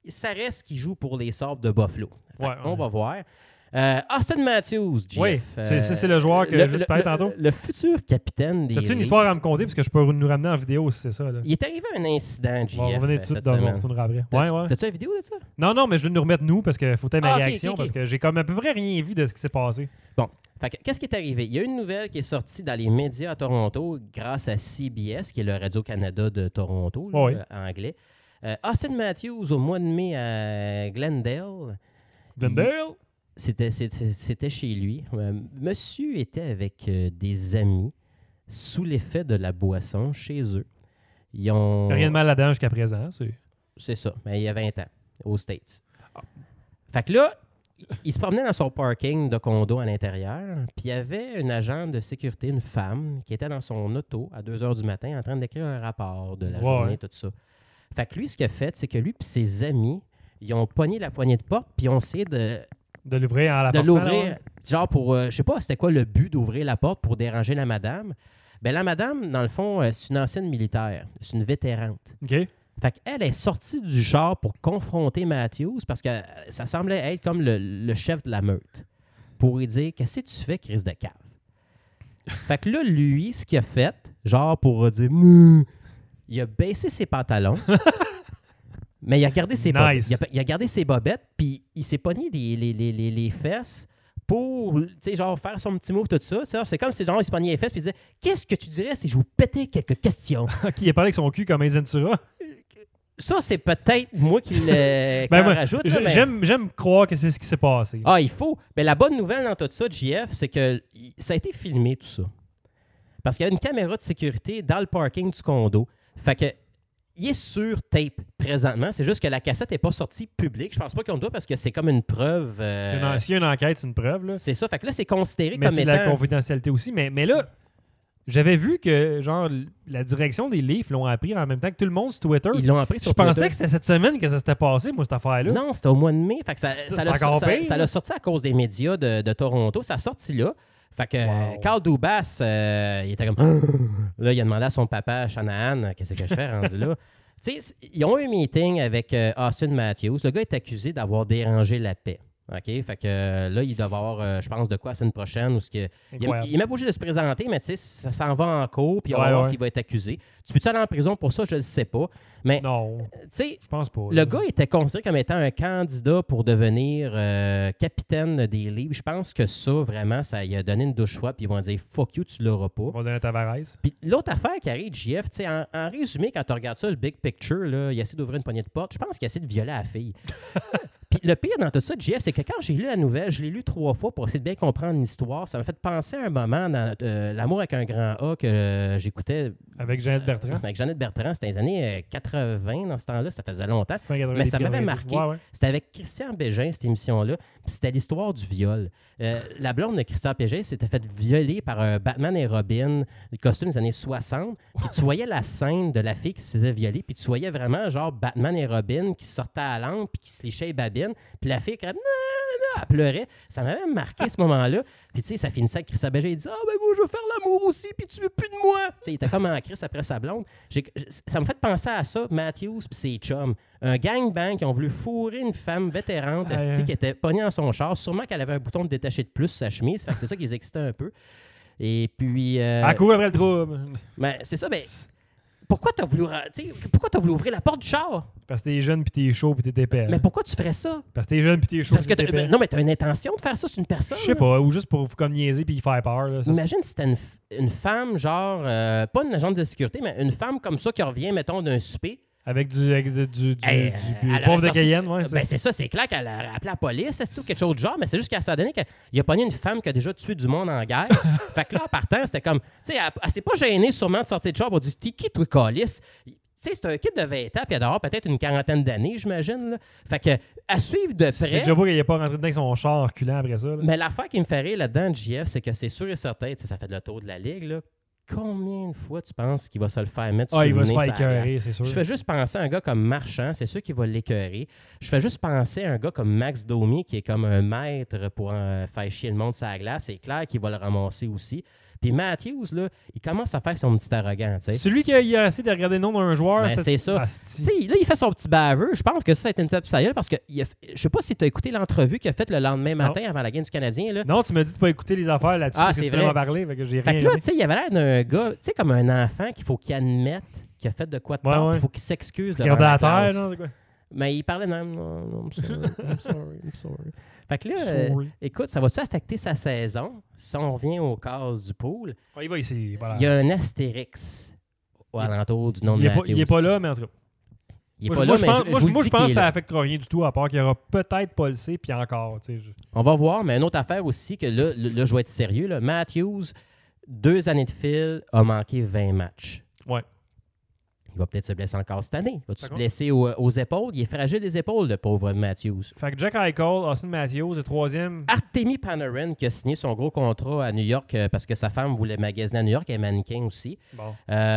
ça reste qu'il joue pour les Sabres de Buffalo. Fait Ouais, on ouais. va voir. Euh, Austin Matthews, Jeff. Oui, c'est, c'est, c'est le joueur que le, je voulais le, te parler le, tantôt. Le futur capitaine des T'as-tu une Leafs. histoire à me conter? Parce que je peux nous ramener en vidéo si c'est ça. Là. Il est arrivé un incident, Jeff, Bon, on va revenir tout de suite, cette donc on semaine. retournera après. T'as-tu, Ouais, ouais. t'as-tu une vidéo de ça? Non, non, mais je veux nous remettre nous parce qu'il faut être ma Ah, ok, réaction ok, ok. parce que j'ai comme à peu près rien vu de ce qui s'est passé. Bon, fait que, qu'est-ce qui est arrivé? Il y a une nouvelle qui est sortie dans les médias à Toronto grâce à C B S, qui est le Radio-Canada de Toronto, là, Oui. euh, anglais. Euh, Austin Matthews, au mois de mai à Glendale, Glendale? c'était, c'était, c'était chez lui. Euh, monsieur était avec euh, des amis sous l'effet de la boisson chez eux. Ils ont... Rien de mal là-dedans jusqu'à présent. C'est... C'est ça, mais il y a vingt ans, aux States. Fait que là, il se promenait dans son parking de condo à l'intérieur, puis il y avait une agent de sécurité, une femme, qui était dans son auto à deux heures du matin en train d'écrire un rapport de la Ouais. journée, tout ça. Fait que lui, ce qu'il a fait, c'est que lui et ses amis, ils ont pogné la poignée de porte, puis ils ont essayé de, De l'ouvrir en la de portant, l'ouvrir, là, genre pour, euh, je sais pas, c'était quoi le but d'ouvrir la porte pour déranger la madame. Ben la madame, dans le fond, euh, c'est une ancienne militaire, c'est une vétérante. OK. Fait qu'elle est sortie du char pour confronter Matthews parce que ça semblait être comme le, le chef de la meute. Pour lui dire, qu'est-ce que tu fais, Chris de cave? Fait que là, lui, ce qu'il a fait, genre pour dire, Mmm il a baissé ses pantalons, mais il a gardé ses, Nice. bobettes, il a, il a gardé ses bobettes, puis il s'est pogné les, les, les, les, les fesses pour, tu sais, genre, faire son petit move, tout ça. C'est, c'est comme si, genre, il se pognait les fesses, puis il disait, qu'est-ce que tu dirais si je vous pétais quelques questions? OK, il a parlé avec son cul comme Ace Ventura. Ça, c'est peut-être moi qui le Ben, qui en moi, rajoute. je- là, mais- j'aime, j'aime croire que c'est ce qui s'est passé. Ah, il faut. Mais la bonne nouvelle dans tout ça, J F, c'est que il- ça a été filmé, tout ça. Parce qu'il y a une caméra de sécurité dans le parking du condo. Fait que il est sur tape présentement. C'est juste que la cassette n'est pas sortie publique. Je pense pas qu'on doit parce que c'est comme une preuve. euh, C'est une- S'il y a une enquête, c'est une preuve. Là. c'est ça. Fait que là, c'est considéré Mais comme c'est de la étant... confidentialité aussi. Mais, mais là, j'avais vu que genre la direction des Leafs l'ont appris en même temps que tout le monde sur Twitter. Ils l'ont appris Je sur pensais Twitter. que c'était cette semaine que ça s'était passé, moi, cette affaire-là. Non, c'était au mois de mai. Fait que ça, Ça, ça, c'est l'a, encore ça- pire, ça là. l'a sorti à cause des médias de, de Toronto. Ça a sorti là. Fait que Wow. euh, Carl Dubas, euh, il était comme... Là, il a demandé à son papa, Shanahan, qu'est-ce que je fais rendu là? Tu sais, ils ont eu un meeting avec euh, Austin Matthews. Le gars est accusé d'avoir dérangé la paix. OK? Fait que euh, là, il doit avoir, euh, je pense, de quoi la semaine prochaine. Où ce que, il Incroyable. n'est même pas obligé de se présenter, mais tu sais, ça s'en va en cours, puis on va Ouais, voir ouais. s'il va être accusé. Tu peux-tu aller en prison pour ça? Je ne sais pas. Mais, Non, tu sais, je pense pas. le là. gars était considéré comme étant un candidat pour devenir euh, capitaine des Leafs. Je pense que ça, vraiment, ça lui a donné une douche froide, puis ils vont dire « fuck you, tu l'auras pas On ». va donner à Tavares. Puis l'autre affaire qui arrive, J F, tu sais, en, en résumé, quand tu regardes ça, le big picture, là, il essaie d'ouvrir une poignée de porte. Je pense qu'il essaie de violer la fille. Puis le pire dans tout ça, J F, c'est que quand j'ai lu la nouvelle, je l'ai lu trois fois pour essayer de bien comprendre l'histoire. Ça m'a fait penser à un moment dans euh, L'amour avec un grand A que euh, j'écoutais Avec Jeannette Bertrand. avec Jeannette Bertrand. C'était les années euh, quatre-vingts dans ce temps-là. Ça faisait longtemps. Fin quatre-vingt-dix, Mais ça m'avait quatre-vingt-dix. marqué. Ouais, ouais. C'était avec Christian Bégin, cette émission-là. Puis c'était l'histoire du viol. Euh, la blonde de Christian Bégin s'était faite violer par un Batman et Robin, le costume des années soixante. Puis tu voyais la scène de la fille qui se faisait violer. Puis tu voyais vraiment, genre, Batman et Robin qui sortaient à la lampe puis qui se lichaient les babines. Puis la fille, elle, elle pleurait. Ça m'avait marqué ce moment-là. Puis tu sais, ça finissait avec Christian Bégin. Il dit « Ah, ben moi, je veux faire l'amour aussi, puis tu veux plus de moi. » Tu sais, il était comme en crise après sa blonde. J'ai- ça me fait penser à ça, Matthews puis ses chums. Un gangbang qui ont voulu fourrer une femme vétérante Ah, esti, ouais. qui était pognée dans son char. Sûrement qu'elle avait un bouton de détaché de plus sur sa chemise. Fait que c'est ça qui les excitait un peu. Et puis... euh, À courir après le trouble. ben, c'est ça, ben... Pourquoi t'as voulu, ra- tu sais, pourquoi t'as voulu ouvrir la porte du char? Parce que t'es jeune puis t'es chaud puis t'es épais. Mais pourquoi tu ferais ça? Parce que t'es jeune puis t'es chaud Parce puis que t'es t'as- épais. non, mais t'as une intention de faire ça, c'est une personne. Je sais pas, ou juste pour comme niaiser puis faire peur. Là, ça, c'est- Imagine si c'était une, f- une femme, genre, euh, pas une agente de sécurité, mais une femme comme ça qui revient, mettons, d'un souper. Avec du, avec du, du, du, Hey, du- elle a pauvre de sorti- Cayenne, ouais. Ben, c'est ça, c'est clair qu'elle a appelé la police, c'est ou quelque chose de genre, mais c'est juste qu'elle s'est donné qu'il a pogné une femme qui a déjà tué du monde en guerre. Fait que là, en partant, c'était comme, tu sais, elle, elle s'est pas gênée sûrement de sortir de char pour dire, t'es qui, toi, calice? Tu sais, c'est un kid de vingt ans, puis elle doit avoir peut-être une quarantaine d'années, j'imagine. Là. Fait que, à suivre de C'est près. déjà beau qu'il n'est pas rentré dedans avec son char en reculant après ça. là. Mais l'affaire qui me fait rire là-dedans, J F, c'est que c'est sûr et certain, tu sais, ça fait le tour de la ligue, là. Combien de fois tu penses qu'il va se le faire mettre Ah, sur il le va se nez, faire sur la glace? écœurer, c'est sûr. Je fais juste penser à un gars comme Marchand, c'est sûr qu'il va l'écœurer. Je fais juste penser à un gars comme Max Domi, qui est comme un maître pour euh, faire chier le monde sur la glace. C'est clair qu'il va le ramasser aussi. Puis Matthews, là, il commence à faire son petit arrogant. T'sais. Celui qui a, il a essayé de regarder le nom d'un joueur, Ben, c'est ça. Asti. T'sais, là, il fait son petit baveux. Je pense que ça a été une tape sur la gueule parce que il a, je sais pas si tu as écouté l'entrevue qu'il a faite le lendemain matin non. avant la game du Canadien. Là. Non, tu m'as dit de pas écouter les affaires là-dessus Ah, parce que c'est tu voulais vrai. m'en parler. Fait que j'ai Fait rien que là, aimé. tu sais, il avait l'air d'un gars, tu sais, comme un enfant qu'il faut qu'il admette qu'il a fait de quoi de Ouais, tort, ouais. il faut qu'il s'excuse devant Regarder la à terre, classe. non, c'est quoi? Mais il parlait non, non, non, I'm sorry, I'm sorry, I'm sorry. Fait que là, euh, Sorry. écoute, ça va-tu affecter sa saison? Si on revient aux cases du pool, Ouais, il va ici. Voilà. il y a un astérix au alentour du nom Il de est, pas, Matthews. il est pas là, mais en tout cas. Il est Moi, pas je- là, moi, je mais pense, je, moi, je vous moi, le je dis pense qu'il que est ça là. affectera rien du tout, à part qu'il y aura peut-être pas le C, puis encore. Tu sais, je- On va voir, mais une autre affaire aussi, que là, là, je vais être sérieux. Là. Matthews, deux années de fil, a manqué vingt matchs. Ouais. Il va peut-être se blesser encore cette année. Va-tu se D'accord. blesser aux, aux épaules? Il est fragile les épaules, le pauvre Matthews. Fait que Jack Eichel, Austin Matthews, le troisième. Artemi Panarin, qui a signé son gros contrat à New York euh, parce que sa femme voulait magasiner à New York, elle est mannequin aussi. Bon.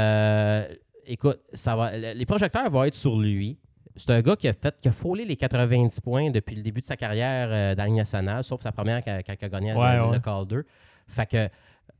Euh, écoute, ça va, les projecteurs vont être sur lui. C'est un gars qui a fait, qui a frôlé les quatre-vingt-dix points depuis le début de sa carrière euh, dans la Ligue nationale, sauf sa première quand, quand il a gagné Ouais, le, ouais. le Calder. Fait que, euh,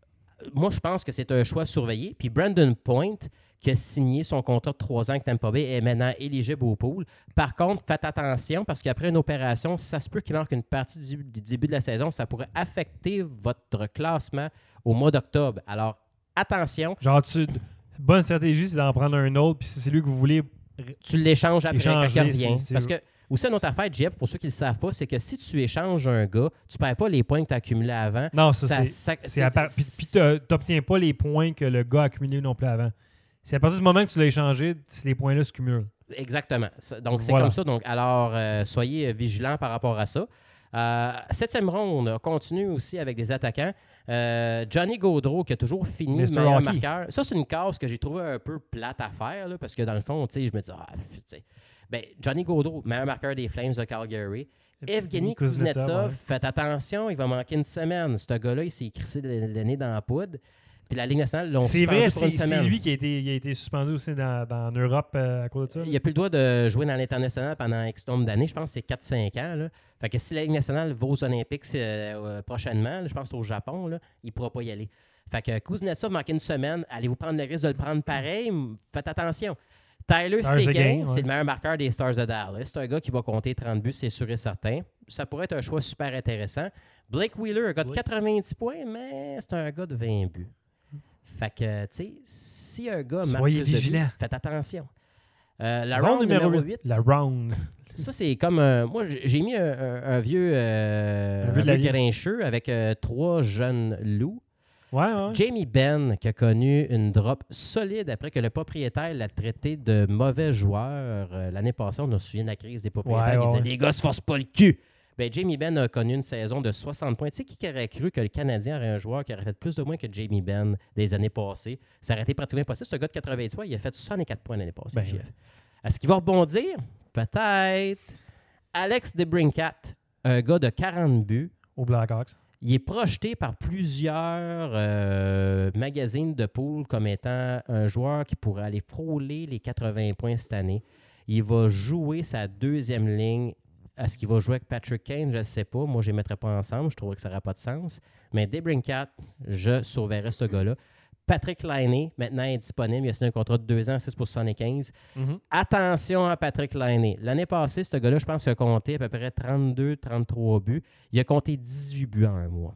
moi, je pense que c'est un choix surveillé. Puis Brandon Point, qui a signé son contrat de trois ans avec Tampa Bay, est maintenant éligible au pool. Par contre, faites attention parce qu'après une opération, ça se peut qu'il manque une partie du, du début de la saison. Ça pourrait affecter votre classement au mois d'octobre. Alors, attention. Genre, tu, bonne stratégie, c'est d'en prendre un autre, puis si c'est lui que vous voulez. Tu l'échanges après quand il Échanger, revient. si- si- Parce que, aussi, une autre affaire, Jeff, pour ceux qui ne le savent pas, c'est que si tu échanges un gars, tu ne perds pas les points que tu as accumulés avant. Non, ça, Ça- c'est. ça- c'est c'est- à part- Puis, puis tu n'obtiens pas les points que le gars a accumulés non plus avant. C'est à partir du moment que tu l'as échangé, ces points-là se cumulent. Exactement. Ça- Donc, c'est Voilà. comme ça. Donc, alors, euh, soyez vigilants par rapport à ça. Euh, septième ronde, on continue aussi avec des attaquants. Euh, Johnny Gaudreau, qui a toujours fini mister meilleur Hockey. marqueur. Ça, c'est une case que j'ai trouvé un peu plate à faire, là, parce que dans le fond, tu sais, je me dis, ah, tu sais. Ben, Johnny Gaudreau, meilleur marqueur des Flames de Calgary. Evgeny Kuznetsov, ouais. faites attention, il va manquer une semaine. Ce gars-là, il s'est crissé le le nez dans la poudre. Puis la Ligue nationale l'ont C'est suspendu vrai, pour une c'est c'est semaine. lui qui a été, qui a été suspendu aussi dans, dans, en Europe euh, à cause de ça. Il n'a plus le droit de jouer dans l'international pendant X nombre d'années. Je pense que c'est quatre cinq ans. Là. Fait que si la Ligue nationale va aux Olympiques euh, euh, prochainement, là, je pense que c'est au Japon, là, il ne pourra pas y aller. Fait que Kuznetsov manqué une semaine. Allez-vous prendre le risque de le prendre pareil? Faites attention. Tyler Tyler Seguin, Seguin, ouais. c'est le meilleur marqueur des Stars de Dallas. C'est un gars qui va compter trente buts, c'est sûr et certain. Ça pourrait être un choix super intéressant. Blake Wheeler, un gars de Blake. quatre-vingt-dix points, mais c'est un gars de vingt buts. Fait que, tu sais, si un gars marque Soyez plus de buts, vigilants. faites attention. Euh, la Round round numéro numéro huit, La round. ça, c'est comme. euh, moi, j'ai j'ai mis un, un- un vieux, euh, Un un vieux de la vieux vie. grincheux avec euh, trois jeunes loups. Ouais, ouais. Jamie Benn, qui a connu une drop solide après que le propriétaire l'a traité de mauvais joueur. Euh, L'année passée, on se souvient de la crise des propriétaires Ouais, qui ouais. disaient les gars se forcent pas le cul. Ben, Jamie Benn a connu une saison de soixante points. Tu sais, qui aurait cru que le Canadien aurait un joueur qui aurait fait plus de points que Jamie Benn des années passées? Ça aurait été pratiquement impossible. C'est un gars de quatre-vingt-dix points, il a fait soixante-quatre points l'année passée. Ben, Jeff. Est-ce qu'il va rebondir? Peut-être. Alex DeBrincat, un gars de quarante buts. Au Blackhawks. Il est projeté par plusieurs euh, magazines de pool comme étant un joueur qui pourrait aller frôler les quatre-vingts points cette année. Il va jouer sa deuxième ligne. Est-ce qu'il va jouer avec Patrick Kane? Je ne sais pas. Moi, je ne les mettrais pas ensemble. Je trouverais que ça n'aurait pas de sens. Mais DeBrincat, je sauverais ce gars-là. Patrick Laine, maintenant, est disponible. Il a signé un contrat de deux ans, six pour soixante-quinze. Mhm. Attention à Patrick Laine. L'année passée, ce gars-là, je pense qu'il a compté à peu près trente-deux trente-trois buts. Il a compté dix-huit buts en un mois.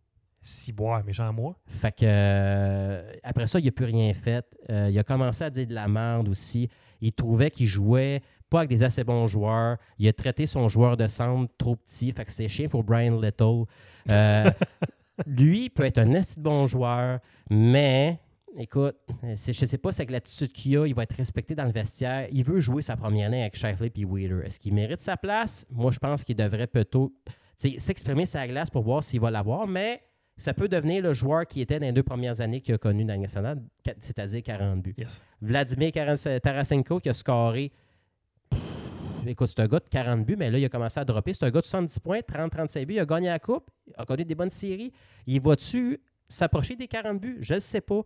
Si boire, méchant moi. Fait que euh, après ça, il n'a plus rien fait. Euh, il a commencé à dire de la merde aussi. Il trouvait qu'il jouait pas avec des assez bons joueurs. Il a traité son joueur de centre trop petit. Fait que c'est chiant pour Brian Little. Euh, lui, il peut être un assez bon joueur, mais écoute, c'est, je sais pas si avec l'attitude qu'il a, il va être respecté dans le vestiaire. Il veut jouer sa première année avec Shifley et Wheeler. Est-ce qu'il mérite sa place? Moi, je pense qu'il devrait plutôt s'exprimer sur la glace pour voir s'il va l'avoir, mais ça peut devenir le joueur qui était dans les deux premières années qu'il a connu dans la Ligue nationale, c'est-à-dire quarante buts. Yes. Vladimir Tarasenko qui a scoré. Pff, écoute, c'est un gars de quarante buts, mais là, il a commencé à dropper. C'est un gars de soixante-dix points, trente trente-cinq buts. Il a gagné la coupe, il a connu des bonnes séries. Il va-tu s'approcher des quarante buts? Je ne sais pas.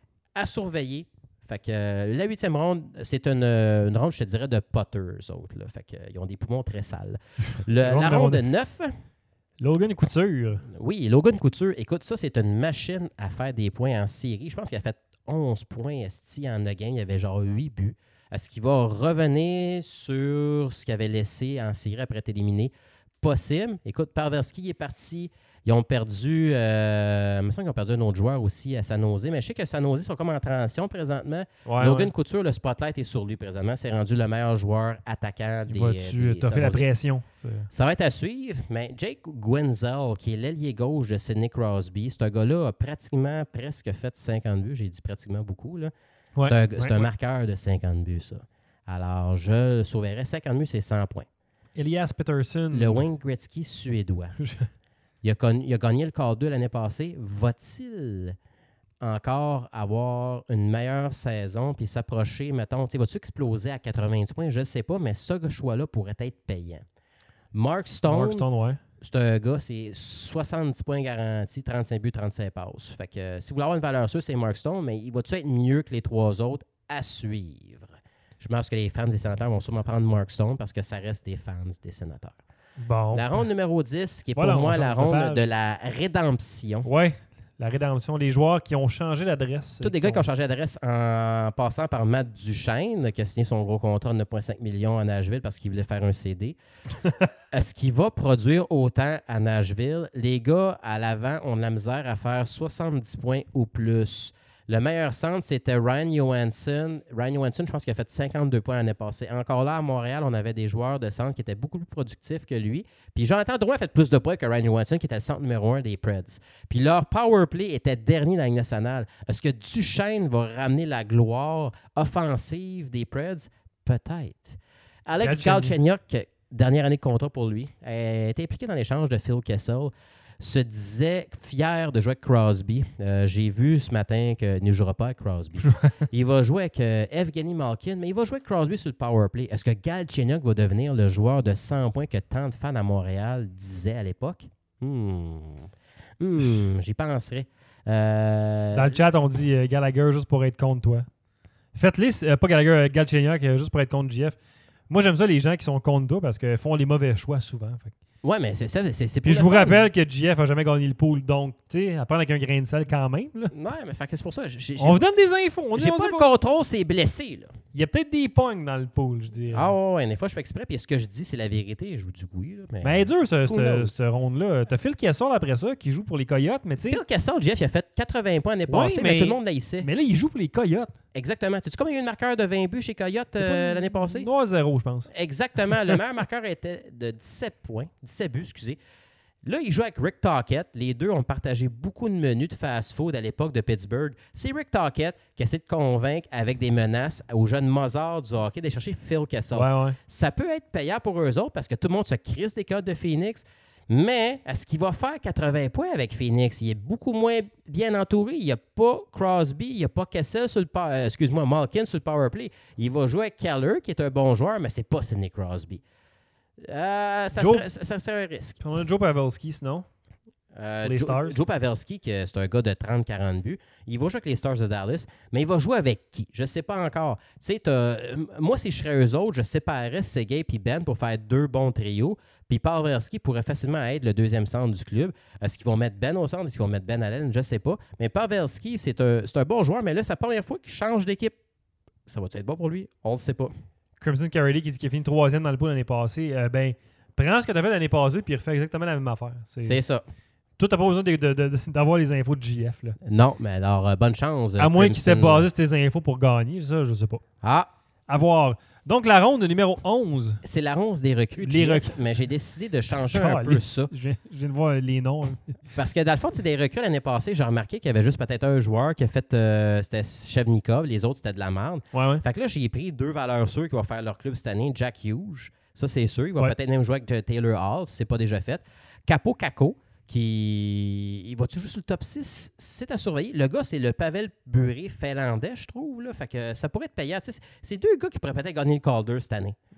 À surveiller. Fait que euh, la huitième ronde, c'est une, euh, une ronde, je te dirais, de Potters, autres. Là. Fait que, euh, ils ont des poumons très sales. Le- Ronde la numéro ronde neuf, Logan Couture. Oui, Logan Couture, écoute, ça, c'est une machine à faire des points en série. Je pense qu'il a fait onze points esti en a game. Il y avait genre huit buts. Est-ce qu'il va revenir sur ce qu'il avait laissé en série après être éliminé? Possible. Écoute, Pavelski est parti. Ils ont perdu, euh, il me semble qu'ils ont perdu un autre joueur aussi à San Jose, mais je sais que San Jose sont comme en transition présentement. Ouais, Logan ouais. Couture, le spotlight est sur lui présentement. C'est rendu le meilleur joueur attaquant Il des, va-tu euh, des t'as San fait la Jose. pression? C'est- Ça va être à suivre, mais Jake Gwenzel, qui est l'ailier gauche de Sidney Crosby, ce gars-là a pratiquement presque fait cinquante buts. J'ai dit pratiquement beaucoup. Là. Ouais, c'est un, ouais, c'est un ouais. marqueur de cinquante buts, ça. Alors, je sauverais cinquante buts, c'est cent points. Elias Pettersson. Le Wayne Gretzky suédois. Il a, con- il a gagné le quart deux l'année passée. Va-t-il encore avoir une meilleure saison puis s'approcher, mettons, tu sais, va-tu exploser à quatre-vingts points? Je ne sais pas, mais ce choix-là pourrait être payant. Mark Stone, Mark Stone, ouais. c'est un gars, c'est soixante-dix points garantis, trente-cinq buts, trente-cinq passes. Fait que euh, si vous voulez avoir une valeur sûre, c'est Mark Stone, mais il va-tu être mieux que les trois autres à suivre? Je pense que les fans des Sénateurs vont sûrement prendre Mark Stone parce que ça reste des fans des Sénateurs. Bon. La ronde numéro dix, qui est Voilà, pour on moi change la de ronde page. de la rédemption. Ouais. La rédemption. Les joueurs qui ont changé d'adresse. Tous des gars qui ont changé d'adresse en passant par Matt Duchesne, qui a signé son gros contrat de neuf virgule cinq millions à Nashville parce qu'il voulait faire un C D. Est-ce qu'il va produire autant à Nashville? Les gars, à l'avant, ont de la misère à faire soixante-dix points ou plus. Le meilleur centre, c'était Ryan Johansson. Ryan Johansson, je pense qu'il a fait cinquante-deux points l'année passée. Encore là, à Montréal, on avait des joueurs de centre qui étaient beaucoup plus productifs que lui. Puis Jonathan Drouin a fait plus de points que Ryan Johansson, qui était le centre numéro un des Preds. Puis leur power play était dernier dans la Ligue nationale. Est-ce que Duchesne va ramener la gloire offensive des Preds? Peut-être. Alex Galchenyuk, dernière année de contrat pour lui, a été impliqué dans l'échange de Phil Kessel. Se disait fier de jouer avec Crosby. Euh, j'ai vu ce matin qu'il ne jouera pas avec Crosby. Il va jouer avec euh, Evgeny Malkin, mais il va jouer avec Crosby sur le power play. Est-ce que Galchenyuk va devenir le joueur de cent points que tant de fans à Montréal disaient à l'époque? Hmm. Hmm, j'y penserais. Euh, Dans le chat, on dit euh, Gallagher juste pour être contre toi. Faites-les, euh, pas Gallagher, euh, Galchenyuk, euh, juste pour être contre J F. Moi, j'aime ça les gens qui sont contre toi parce qu'ils font les mauvais choix souvent. Fait. Ouais, mais c'est ça. C'est, c'est Puis pour je le vous fun. rappelle que J F a jamais gagné le pool, donc, tu sais, à prendre avec un grain de sel quand même. Là. Ouais, mais fait que c'est pour ça. J'ai, j'ai, On vous donne des infos. On dit, j'ai on pas sait le pas. contrôle, c'est blessé, là. Il y a peut-être des pognes dans le pool, je dirais. Ah ouais, ouais, des fois, je fais exprès, puis ce que je dis, c'est la vérité. Je vous dis oui, là. Mais, Mais elle est dur, ce, Who ce, knows? ce ronde-là. T'as Phil Kessel après ça, qui joue pour les Coyotes, mais tu sais. Phil Kessel, Jeff, il a fait quatre-vingts points l'année Ouais, passée, mais, mais- tout le monde l'haïssait. Mais là, il joue pour les Coyotes. Exactement. Tu sais combien il y a eu de marqueurs de vingt buts chez Coyote euh, l'année passée? trois à zéro, je pense. Exactement. Le meilleur marqueur était de dix-sept points. dix-sept buts, excusez. Là, il joue avec Rick Tocchet. Les deux ont partagé beaucoup de menus de fast-food à l'époque de Pittsburgh. C'est Rick Tocchet qui essaie de convaincre avec des menaces aux jeunes Mozart du hockey d'aller chercher Phil Kessel. Ouais, ouais. Ça peut être payant pour eux autres parce que tout le monde se crisse des codes de Phoenix. Mais est-ce qu'il va faire quatre-vingts points avec Phoenix? Il est beaucoup moins bien entouré. Il n'y a pas Crosby, il n'y a pas Kessel sur le power, euh, excuse-moi, Malkin sur le power play. Il va jouer avec Keller, qui est un bon joueur, mais c'est pas Sidney Crosby. Euh, ça, Joe- serait, ça, ça serait un risque. Puis on a Joe Pavelski, sinon. Euh, Pour les Joe, Stars. Joe Pavelski, que c'est un gars de trente à quarante buts, il va jouer avec les Stars de Dallas, mais il va jouer avec qui? Je ne sais pas encore. Tu sais, t'as- euh, moi, si je serais eux autres, je séparerais Sergei et Ben pour faire deux bons trios, puis Pavelski pourrait facilement être le deuxième centre du club. Est-ce qu'ils vont mettre Ben au centre? Est-ce qu'ils vont mettre Ben Allen? Je ne sais pas. Mais Pavelski, c'est un, c'est un bon joueur, mais là, c'est la première fois qu'il change d'équipe. Ça va-tu être bon pour lui? On ne le sait pas. Crimson Carey qui dit qu'il a fini troisième dans le pool l'année passée. Euh, ben, prends ce que tu as fait l'année passée puis refais exactement la même affaire. C'est, C'est ça. Toi, t'as pas besoin de- de- de- d'avoir les infos de J F. Là. Non, mais alors, euh, bonne chance. À moins qu'il s'est Crimson. basé sur tes infos pour gagner. Ça, je sais pas. Ah, À voir. Donc, la ronde numéro onze. c'est la ronce des recrues de Les J F, recrues. mais j'ai décidé de changer Ah, un les- peu ça. Je viens, je viens de voir les noms. hein. Parce que dans le fond, c'est des recrues l'année passée, j'ai remarqué qu'il y avait juste peut-être un joueur qui a fait, euh, c'était Chevnikov, les autres c'était de la merde. Ouais, ouais. Fait que là, j'ai pris deux valeurs sûres qui vont faire leur club cette année. Jack Hughes, ça c'est sûr, il va Ouais. peut-être même jouer avec Taylor Hall, si c'est pas déjà fait. Capo Caco, qui. Il va-tu jouer sur le top six? C'est à surveiller. Le gars, c'est le Pavel Bure finlandais, je trouve. Là. Fait que ça pourrait être payant. Tu sais, c'est- c'est deux gars qui pourraient peut-être gagner le Calder cette année. Ouais.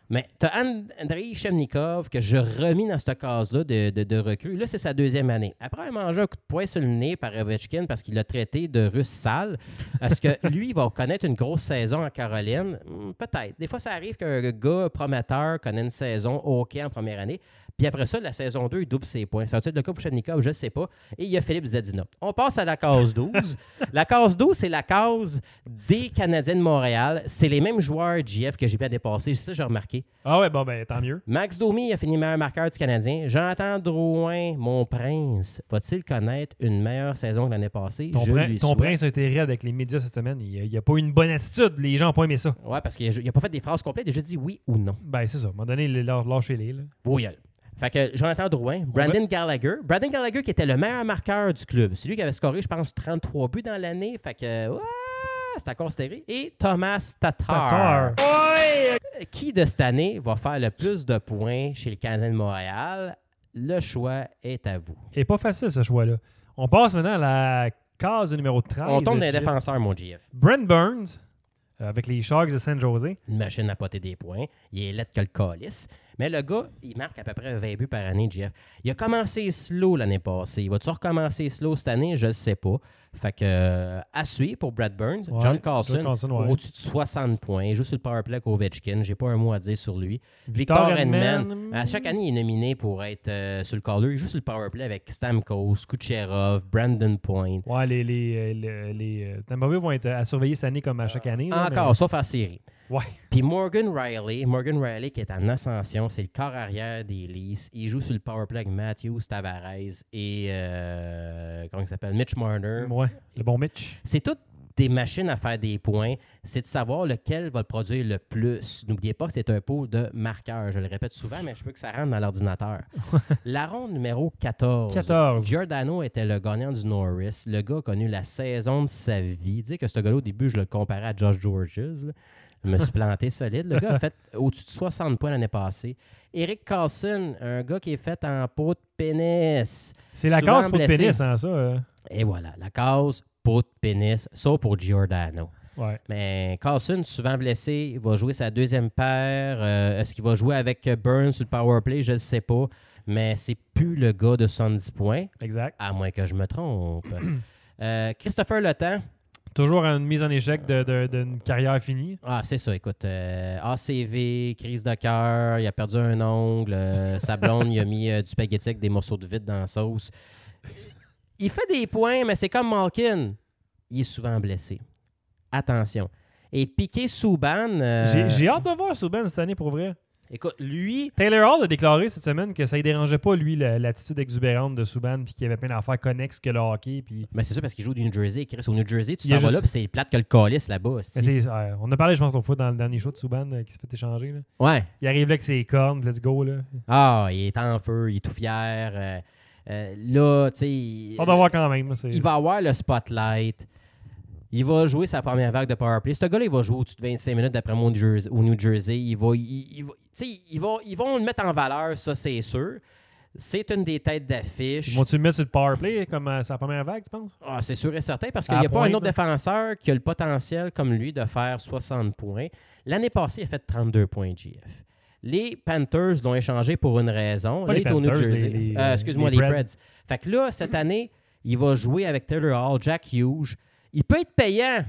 Mais tu as Andrei Shevnikov que je remis dans cette case-là de, de, de recrue. Là, c'est sa deuxième année. Après, il a mangé un coup de poing sur le nez par Ovechkin parce qu'il l'a traité de russe sale. Est-ce que lui, il va connaître une grosse saison en Caroline? Peut-être. Des fois, ça arrive qu'un gars prometteur connaît une saison OK en première année. Puis après ça, la saison deux, il double ses points. Ça va être le cas pour Shevnikov? Je ne sais pas. Et il y a Philippe Zadina. On passe à la case douze. La case douze, c'est la case des Canadiens de Montréal. C'est les mêmes joueurs J F que j'ai bien dépassé. C'est ça que j'ai remarqué. Ah ouais, bon, ben tant mieux. Max Domi a fini meilleur marqueur du Canadien. Jonathan Drouin, mon prince, va-t-il connaître une meilleure saison que l'année passée? Ton, Je prin- lui ton souhaite. prince a été raide avec les médias cette semaine. Il n'a pas eu une bonne attitude. Les gens n'ont pas aimé ça. Ouais, parce qu'il n'a pas fait des phrases complètes. Il a juste dit oui ou non. Ben, c'est ça. À un moment donné, lâchez-les. Là. Brouillol. Fait que Jonathan Drouin, Brandon Gallagher. Brandon Gallagher qui était le meilleur marqueur du club. C'est lui qui avait scoré, je pense, trente-trois buts dans l'année. Fait que, ouais, c'est à considérer. Et Thomas Tatar. Tatar. Ouais! Qui de cette année va faire le plus de points chez le Canadien de Montréal? Le choix est à vous. Et pas facile, ce choix-là. On passe maintenant à la case numéro treize. On tombe dans les Jeff. défenseurs, mon G F. Brent Burns, euh, avec les Sharks de San Jose. Une machine à poter des points. Il est lettre que le calice. Mais le gars, il marque à peu près vingt buts par année, Jeff. Il a commencé slow l'année passée. Il va-tu recommencer slow cette année? Je ne sais pas. Fait que, euh, à suivre pour Brad Burns. Ouais, John Carlson, John Carlson, ouais. au-dessus de soixante points. Il joue sur le powerplay avec Ovechkin. J'ai pas un mot à dire sur lui. Victor Victor Hedman. Hedman. À chaque année, il est nominé pour être euh, sur le caller. Il joue sur le powerplay avec Stamkos, Kucherov, Brandon Point. Ouais, les, les, les, les euh, Tampa Bay vont être à surveiller cette année comme à chaque année. là, Encore, mais- sauf en série. Ouais. Puis Morgan Riley, Morgan Riley qui est en ascension, c'est le corps arrière des Leafs. Il joue sur le powerplay avec Matthews, Tavares et euh, comment il s'appelle, Mitch Marner. Ouais, le bon Mitch. C'est toutes des machines à faire des points. C'est de savoir lequel va le produire le plus. N'oubliez pas que c'est un pot de marqueurs. Je le répète souvent, mais je veux que ça rentre dans l'ordinateur. La ronde numéro quatorze. quatorze. Giordano était le gagnant du Norris. Le gars a connu la saison de sa vie. Dis que ce gars-là, au début, je le comparais à Josh Georges. là. Je me suis planté solide. Le gars a fait au-dessus de soixante points l'année passée. Eric Carlson, un gars qui est fait en peau de pénis. C'est la Souvent case pour le blessé. pénis, hein, ça. euh. Et voilà, la case peau de pénis, ça pour Giordano. Ouais. Mais Carlson, souvent blessé, il va jouer sa deuxième paire. Euh, est-ce qu'il va jouer avec Burns sur le powerplay? Je ne sais pas. Mais c'est plus le gars de soixante-dix points, Exact. à moins que je me trompe. Euh, Christopher Le Temps. Toujours une mise en échec de- de- d'une carrière finie. Ah, c'est ça. Écoute, euh, A C V, crise de cœur, il a perdu un ongle, euh, sa blonde, il a mis euh, du spaghetti avec des morceaux de vide dans la sauce. Il fait des points, mais c'est comme Malkin. Il est souvent blessé. Attention. Et Piqué Souban. euh, J'ai- J'ai hâte de voir Subban cette année pour vrai. Écoute, lui, Taylor Hall a déclaré cette semaine que ça ne dérangeait pas, lui, la- l'attitude exubérante de Subban, puis qu'il y avait plein d'affaires connexes que le hockey. Puis... ben c'est ça parce qu'il joue du New Jersey. Chris, au New Jersey, tu Il y a t'en vas juste- là, puis c'est plate que le calice là-bas. Mais c'est- c'est- ouais, on a parlé, je pense, une fois dans le dernier show de Subban euh, qui s'est fait échanger. Là. Ouais. Il arrive là avec ses cornes, puis let's go. Là. Ah, il est en feu, il est tout fier. euh, euh, là, tu sais. il- On va voir quand même. là, c'est- Il va avoir le spotlight. Il va jouer sa première vague de powerplay. Ce gars-là, il va jouer au-dessus de vingt-cinq minutes d'après moi au New Jersey. Au New Jersey. Il va, il, il va- tu sais, ils vont, ils vont le mettre en valeur, ça, c'est sûr. C'est une des têtes d'affiche. Ils Vont-tu le mettre sur le powerplay comme euh, sa première vague, tu penses? Ah, c'est sûr et certain, parce À qu'il n'y a la pas un pointe, autre là. défenseur qui a le potentiel, comme lui, de faire soixante points. L'année passée, il a fait trente-deux points, G F. Les Panthers l'ont échangé pour une raison. Pas Là, les il est au New Panthers, Jersey. les- les, Euh, euh, excuse-moi, les les, Preds. Preds. Fait que là, cette année, il va jouer avec Taylor Hall, Jack Hughes. Il peut être payant.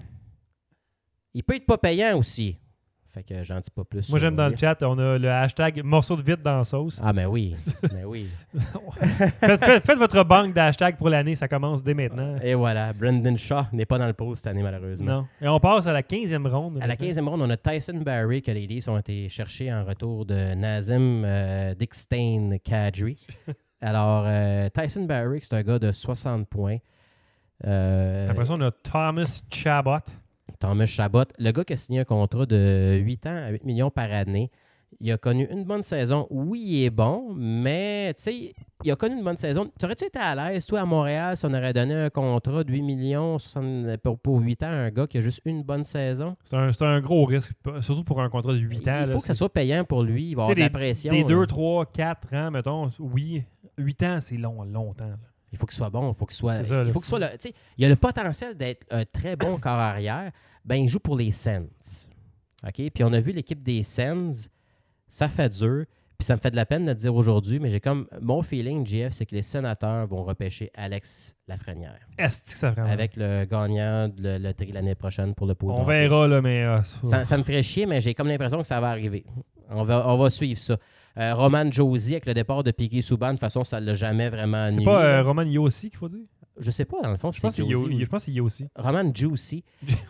Il peut être pas payant aussi. Fait que j'en dis pas plus. Moi, sur j'aime dans lui. le chat, on a le hashtag morceau de vide dans la sauce. Ah, ben oui. ben oui. faites, faites- faites votre banque d'hashtags pour l'année, ça commence dès maintenant. Et voilà. Brendan Shaw n'est pas dans le pôle cette année, malheureusement. Non. Et on passe à la quinzième ronde. À la quinzième ronde, on a Tyson Barrie que les Leafs ont été chercher en retour de Nazem euh, Dickstein Kadri. Alors, euh, Tyson Barrie, c'est un gars de soixante points. Euh, Après ça, on a Thomas Chabot. Thomas Chabot, le gars qui a signé un contrat de huit ans à huit millions par année. Il a connu une bonne saison. Oui, il est bon, mais tu sais, il a connu une bonne saison. Tu aurais-tu été à l'aise, toi, à Montréal, si on aurait donné un contrat de huit millions soixante pour, pour huit ans à un gars qui a juste une bonne saison? C'est un, c'est un gros risque, surtout pour un contrat de huit ans. Il là, faut que ça c'est- soit payant pour lui. Il va avoir de T'sais, la pression. Des là. deux, trois, quatre ans, mettons, oui. huit ans, c'est long, longtemps. là. Il faut qu'il soit bon, il faut qu'il soit. C'est ça, il là. faut qu'il soit le, tu sais, il a le potentiel d'être un très bon corps arrière. Ben, il joue pour les Sens. OK? Puis on a vu l'équipe des Sens Ça fait dur. Puis ça me fait de la peine de le dire aujourd'hui, mais j'ai comme... Mon feeling, J F, c'est que les Sénateurs vont repêcher Alex Lafrenière. Est-ce que ça ferait Avec le gagnant de la loterie l'année prochaine pour le pot. On verra, là, mais... Euh, ça, ça me ferait chier, mais j'ai comme l'impression que ça va arriver. On va, on va suivre ça. Euh, Roman Josi, avec le départ de Piquet Souban, de toute façon, ça ne l'a jamais vraiment nuit. C'est pas euh, Roman Yossi qu'il faut dire? Je sais pas, dans le fond, je pense c'est Josi. Yo- Je pense que c'est Yossi. Roman Josi.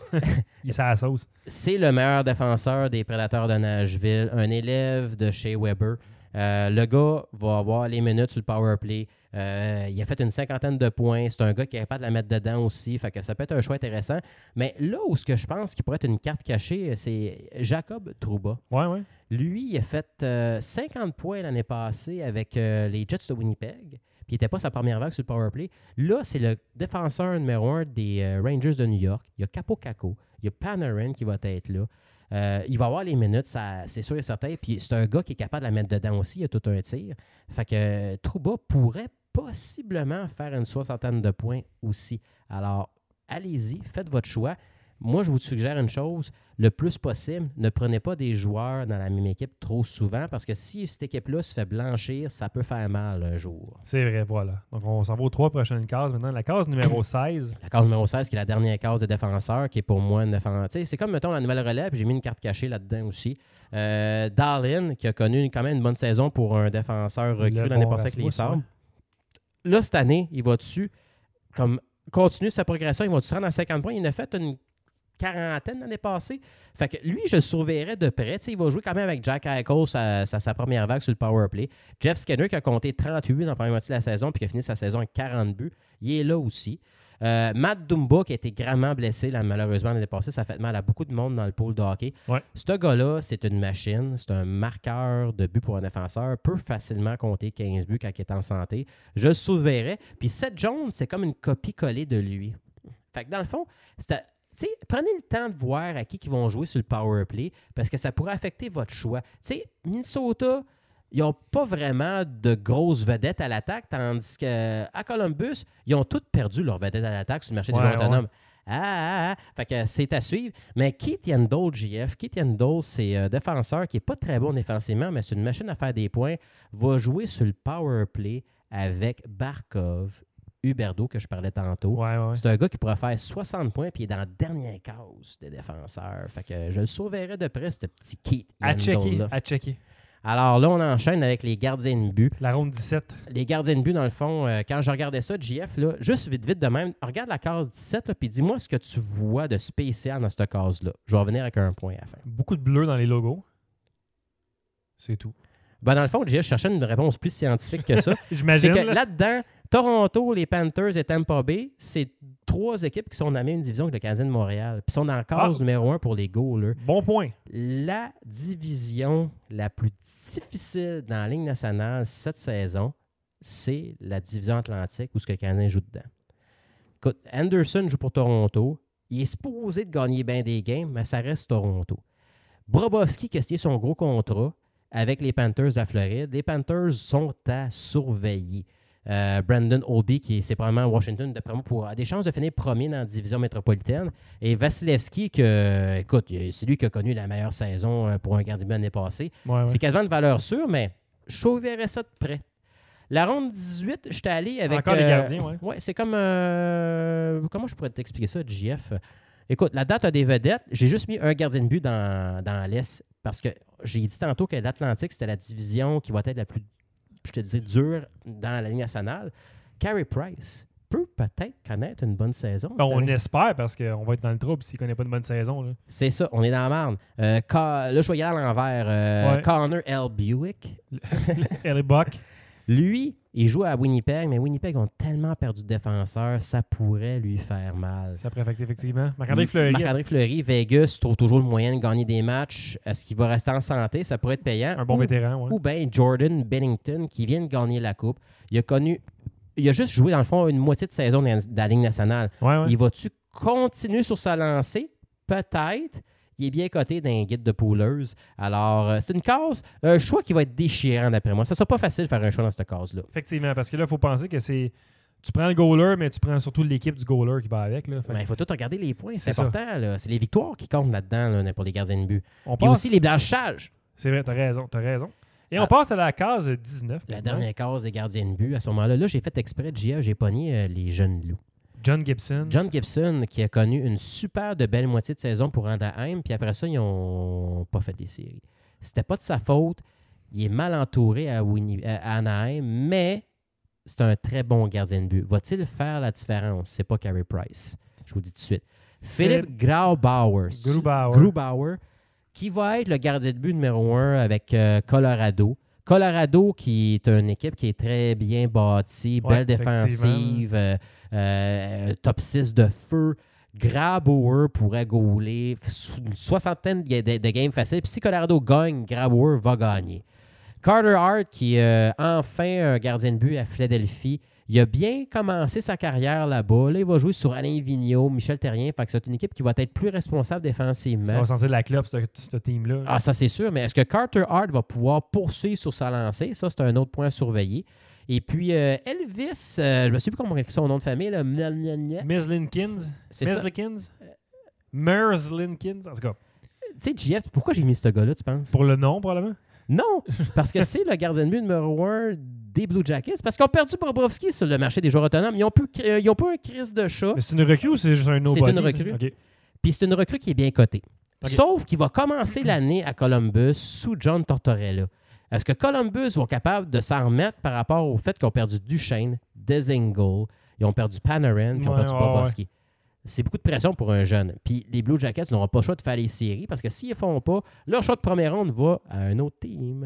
Il est à la sauce. C'est le meilleur défenseur des Prédateurs de Nashville, un élève de chez Weber. Euh, le gars va avoir les minutes sur le power play. Euh, il a fait une cinquantaine de points. C'est un gars qui est capable de la mettre dedans aussi. Fait que ça peut être un choix intéressant. Mais là où ce que je pense qui pourrait être une carte cachée, c'est Jacob Trouba. Ouais, ouais. Lui, il a fait euh, cinquante points l'année passée avec euh, les Jets de Winnipeg. Puis il n'était pas sa première vague sur le power play. Là, c'est le défenseur numéro un des euh, Rangers de New York. Il y a Capo Caco. Il y a Panarin qui va être là. Euh, il va avoir les minutes, ça, c'est sûr et certain. Puis c'est un gars qui est capable de la mettre dedans aussi. Il a tout un tir. Fait que euh, Trouba pourrait possiblement faire une soixantaine de points aussi. Alors, allez-y, faites votre choix. Moi, je vous suggère une chose, le plus possible, ne prenez pas des joueurs dans la même équipe trop souvent parce que si cette équipe-là se fait blanchir, ça peut faire mal un jour. C'est vrai, voilà. Donc, on s'en va aux trois prochaines cases. Maintenant, la case numéro seize. La case numéro seize, qui est la dernière case des défenseurs, qui est pour moi une défense. Tu sais, c'est comme, mettons, la nouvelle relève, j'ai mis une carte cachée là-dedans aussi. Euh, Darlin, qui a connu quand même une bonne saison pour un défenseur recru l'année bon passée avec les Rasmus, Sabres. ouais. Là, cette année, il va dessus, comme continue sa progression, il va se rendre à cinquante points. Il en a fait une quarantaine l'année passée. Fait que lui, je le surveillerais de près. T'sais, il va jouer quand même avec Jack Eichel sa, sa, sa première vague sur le power play. Jeff Skinner qui a compté trente-huit dans la première moitié de la saison puis qui a fini sa saison avec quarante buts. Il est là aussi. Euh, Matt Dumba qui a été gravement blessé là, malheureusement l'année passée. Ça fait mal à beaucoup de monde dans le pool de hockey. Ouais. Ce gars-là, c'est une machine. C'est un marqueur de buts pour un défenseur. Peut facilement compter quinze buts quand il est en santé. Je le surveillerais. Puis Seth Jones, c'est comme une copie-collée de lui. Fait que dans le fond, c'était... T'sais, prenez le temps de voir à qui ils vont jouer sur le power play parce que ça pourrait affecter votre choix. T'sais, Minnesota, ils n'ont pas vraiment de grosses vedettes à l'attaque, tandis qu'à Columbus, ils ont toutes perdu leurs vedettes à l'attaque sur le marché des Ouais, joueurs autonomes. ouais. Ah, ah, ah. Fait que c'est à suivre. Mais Keith Yandel, J F, Keith Yandel, c'est un défenseur qui n'est pas très bon défensivement, mais c'est une machine à faire des points, va jouer sur le power play avec Barkov, Huberdeau, que je parlais tantôt. Ouais, ouais. C'est un gars qui pourrait faire soixante points puis il est dans la dernière case des défenseurs. Fait que je le sauverais de près, ce petit Keith À checker, Yandel-là. à checker. Alors là, on enchaîne avec les gardiens de but. La ronde dix-sept. Les gardiens de but, dans le fond, euh, quand je regardais ça, J F, là, juste vite, vite de même, regarde la case dix-sept, là, puis dis-moi ce que tu vois de spécial dans cette case-là. Je vais revenir avec un point à la fin. Beaucoup de bleu dans les logos. C'est tout. Ben, dans le fond, J F, je cherchais une réponse plus scientifique que ça. C'est J'imagine. que là. là-dedans, Toronto, les Panthers et Tampa Bay, c'est trois équipes qui sont dans la même division que le Canadien de Montréal. Puis sont dans la case Ah. numéro un pour les goalers. Bon point. La division la plus difficile dans la Ligue nationale cette saison, c'est la division Atlantique où ce que le Canadien joue dedans. Écoute, Anderson joue pour Toronto. Il est supposé de gagner bien des games, mais ça reste Toronto. Bobrovski qui a signé son gros contrat avec les Panthers de la Floride. Les Panthers sont à surveiller. Euh, Brandon Oldby, qui c'est probablement Washington, d'après moi, pour, a des chances de finir premier dans la division métropolitaine. Et Vasilevski, que, écoute, c'est lui qui a connu la meilleure saison pour un gardien de but l'année passée. Ouais, ouais. C'est quasiment une valeur sûre, mais je sauverais ça de près. La ronde dix-huit, j'étais allé avec... Encore les euh, gardiens, ouais. Ouais, c'est comme... euh, comment je pourrais t'expliquer ça, J F? Écoute, la date a des vedettes. J'ai juste mis un gardien de but dans, dans l'Est parce que j'ai dit tantôt que l'Atlantique, c'était la division qui va être la plus, je te disais, dure dans la Ligue nationale. Carey Price peut peut-être connaître une bonne saison. Ben, cette on année. espère parce qu'on va être dans le trouble s'il ne connaît pas une bonne saison. Là. C'est ça, on est dans la marne. Euh, Ca- là, je vais y aller à l'envers. Euh, Ouais. Connor L. Buick. Ellie Buck. Lui, il joue à Winnipeg, mais Winnipeg ont tellement perdu de défenseurs, ça pourrait lui faire mal. Ça pourrait affecter effectivement. Marc-André Fleury. Marc-André Fleury, Vegas trouve toujours le moyen de gagner des matchs. Est-ce qu'il va rester en santé? Ça pourrait être payant. Un bon Ou- vétéran, ouais. Ou bien Jordan Bennington qui vient de gagner la Coupe. Il a connu. Il a juste joué, dans le fond, une moitié de saison dans dans la Ligue nationale. Ouais, ouais. Il va-tu continuer sur sa lancée? Peut-être. Il est bien coté dans un guide de poolers. Alors, euh, c'est une case, un choix qui va être déchirant d'après moi. Ça ne sera pas facile de faire un choix dans cette case-là. Effectivement, parce que là, il faut penser que c'est. Tu prends le goaler, mais tu prends surtout l'équipe du goaler qui va avec. Là. Fait Mais que il faut tout regarder les points, c'est C'est ça. important. là. C'est les victoires qui comptent là-dedans là, pour les gardiens de but. on Puis passe- aussi les blanchages. C'est vrai, t'as raison, t'as raison. Et on Ah. passe à la case dix-neuf. La maintenant. dernière case des gardiens de but. À ce moment-là, là, j'ai fait exprès de J F, j'ai pogné euh, les jeunes loups. John Gibson. John Gibson, qui a connu une super de belle moitié de saison pour Anaheim, puis après ça, ils n'ont pas fait des séries. C'était pas de sa faute. Il est mal entouré à, Winnie, à Anaheim, mais c'est un très bon gardien de but. Va-t-il faire la différence? C'est pas Carey Price. Je vous dis tout de suite. Philippe Grubauer. Grubauer. Grubauer, qui va être le gardien de but numéro un avec euh, Colorado. Colorado, qui est une équipe qui est très bien bâtie, Ouais, belle défensive, euh, euh, top six de feu. Grubauer pourrait gauler une soixantaine de, de, de games faciles. Puis si Colorado gagne, Grubauer va gagner. Carter Hart, qui est euh, enfin un gardien de but à Philadelphie, il a bien commencé sa carrière là-bas. Là, il va jouer sur Alain Vigneault, Michel Therrien. Fait que c'est une équipe qui va être plus responsable défensivement. Ça va sentir la clope, ce, ce team-là. Ah, ça, c'est sûr. Mais est-ce que Carter Hart va pouvoir poursuivre sur sa lancée? Ça, c'est un autre point à surveiller. Et puis, euh, Elvis, euh, je ne me souviens plus comment on écrit son nom de famille. Là. Mizzlinkins. C'est ça. Mizzlinkins. Merzlinkins. En tout cas, Tu sais, J F, pourquoi j'ai mis ce gars-là, tu penses? pour le nom, probablement. Non, parce que c'est le gardien de but numéro un des Blue Jackets. Parce qu'ils ont perdu Bobrovski sur le marché des joueurs autonomes. Ils n'ont pas eu un crise de chat. Mais c'est une recrue ou c'est juste un nobody? C'est une recrue. OK. Puis c'est une recrue qui est bien cotée. Ok. Sauf qu'il va commencer l'année à Columbus sous John Tortorella. Est-ce que Columbus va être capable de s'en remettre par rapport au fait qu'ils ont perdu Duchesne, Dzingel, ils ont perdu Panarin, ils ont Ouais, perdu ouais, Bobrovski? C'est beaucoup de pression pour un jeune. Puis les Blue Jackets n'auront pas le choix de faire les séries parce que s'ils ne font pas, leur choix de première ronde va à un autre team.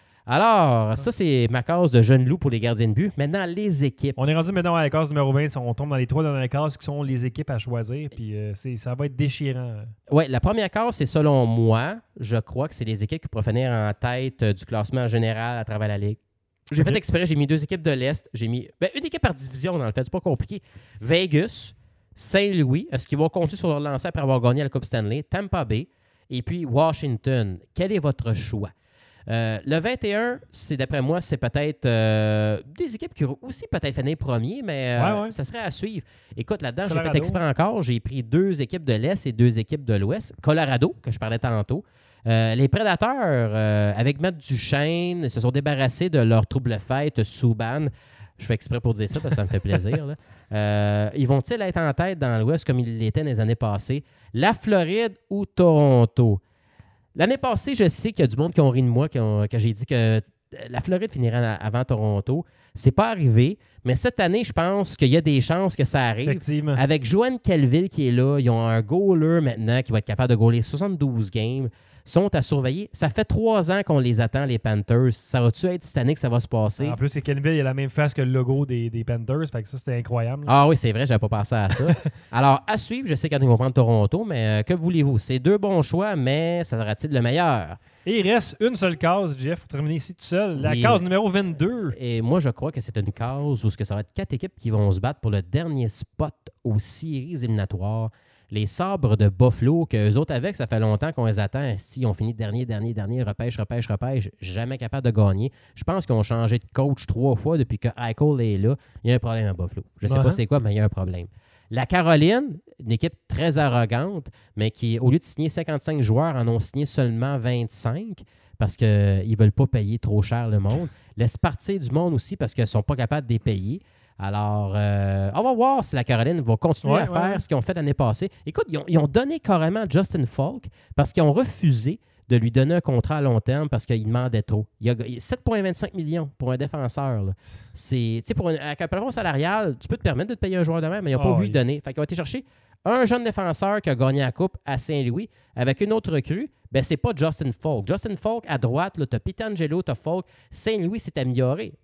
Alors, ça, c'est ma case de jeune loup pour les gardiens de but. Maintenant, les équipes. On est rendu maintenant à la case numéro vingt. On tombe dans les trois dernières cases qui sont les équipes à choisir. Puis euh, c'est, ça va être déchirant. Oui, la première case, c'est selon moi, je crois que c'est les équipes qui pourraient finir en tête euh, du classement général à travers la Ligue. J'ai Ok. fait exprès, j'ai mis deux équipes de l'Est. J'ai mis ben, une équipe par division, dans le fait. C'est pas compliqué. Vegas, Saint-Louis, est-ce qu'ils vont compter sur leur lancée après avoir gagné la Coupe Stanley? Tampa Bay et puis Washington. Quel est votre choix? Euh, le vingt et un, c'est d'après moi, c'est peut-être euh, des équipes qui auraient aussi peut-être fini premier, mais euh, Ouais, ouais. ça serait à suivre. Écoute, là-dedans, j'ai Colorado. fait exprès encore. J'ai pris deux équipes de l'Est et deux équipes de l'Ouest. Colorado, que je parlais tantôt. Euh, les Prédateurs, euh, avec Matt Duchesne, se sont débarrassés de leur trouble fête Subban. Je fais exprès pour dire ça parce que ça me fait plaisir. Là. Euh, ils vont-ils être en tête dans l'Ouest comme ils l'étaient dans les années passées? La Floride ou Toronto? L'année passée, je sais qu'il y a du monde qui ont ri de moi, qui ont- que j'ai dit que la Floride finirait a- avant Toronto. C'est pas arrivé, mais cette année, je pense qu'il y a des chances que ça arrive. Effectivement. Avec Joanne Kelville qui est là, ils ont un goaler maintenant qui va être capable de goaler soixante-douze games. Sont à surveiller. Ça fait trois ans qu'on les attend, les Panthers. Ça va-tu être cette année que ça va se passer? En plus, c'est Kenville, il a la même face que le logo des, des Panthers. Fait que ça, c'était incroyable. là. Ah oui, c'est vrai, j'avais pas pensé à ça. Alors, à suivre, je sais qu'ils vont prendre Toronto, mais euh, que voulez-vous? C'est deux bons choix, mais ça sera-t-il le meilleur? Et il reste une seule case, Jeff, pour terminer ici tout seul. La Oui. case numéro vingt-deux. Et moi, je crois que c'est une cause où ce que ça va être quatre équipes qui vont se battre pour le dernier spot aux séries éliminatoires. Les Sabres de Buffalo, qu'eux autres avec, ça fait longtemps qu'on les attend. Si on finit dernier, dernier, dernier, repêche, repêche, repêche, jamais capable de gagner. Je pense qu'ils ont changé de coach trois fois depuis que Eichel est là. Il y a un problème à Buffalo. Je ne sais Uh-huh. pas c'est quoi, mais il y a un problème. La Caroline, une équipe très arrogante, mais qui, au lieu de signer cinquante-cinq joueurs, en ont signé seulement vingt-cinq parce qu'ils ne veulent pas payer trop cher le monde. Laisse partir du monde aussi parce qu'ils ne sont pas capables de les payer. Alors, euh, on va voir si la Caroline va continuer Ouais, à faire ouais. ce qu'ils ont fait l'année passée. Écoute, ils ont, ils ont donné carrément Justin Falk parce qu'ils ont refusé de lui donner un contrat à long terme parce qu'il demandait trop. Il y a sept virgule vingt-cinq millions pour un défenseur. Là. C'est, tu sais, pour un, avec un plafond salarial, tu peux te permettre de te payer un joueur de même, mais ils n'ont Ah pas voulu oui. le donner. Fait qu'ils ont été chercher un jeune défenseur qui a gagné la Coupe à Saint-Louis avec une autre recrue. Ben, c'est pas Justin Falk. Justin Falk, à droite, tu as Pietrangelo, tu as Falk. Saint-Louis s'est amélioré.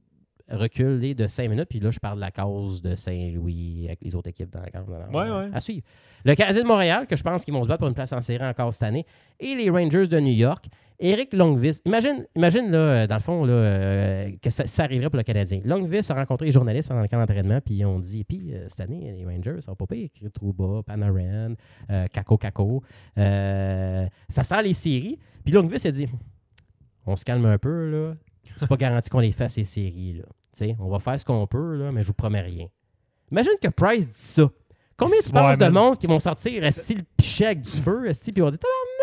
Reculé de cinq minutes, puis là, je parle de la cause de Saint-Louis avec les autres équipes dans la case. Ouais, ouais. À suivre. Le Canadien de Montréal, que je pense qu'ils vont se battre pour une place en série encore cette année, et les Rangers de New York. Éric Longvis. Imagine, imagine là, dans le fond, là, euh, que ça, ça arriverait pour le Canadien. Longvis a rencontré les journalistes pendant le camp d'entraînement, puis ils ont dit, et puis euh, cette année, les Rangers, ça va pas pire. Trouba, Panarin, euh, Kako Kako. Euh, ça sert les séries. Puis Longvis a dit, on se calme un peu, là. C'est pas garanti qu'on les fasse, ces séries, là. T'sais, on va faire ce qu'on peut, là, mais je vous promets rien. Imagine que Price dit ça. Combien tu Ouais, penses de man. monde qui vont sortir assis le pichet avec du feu, assis, puis ils vont dire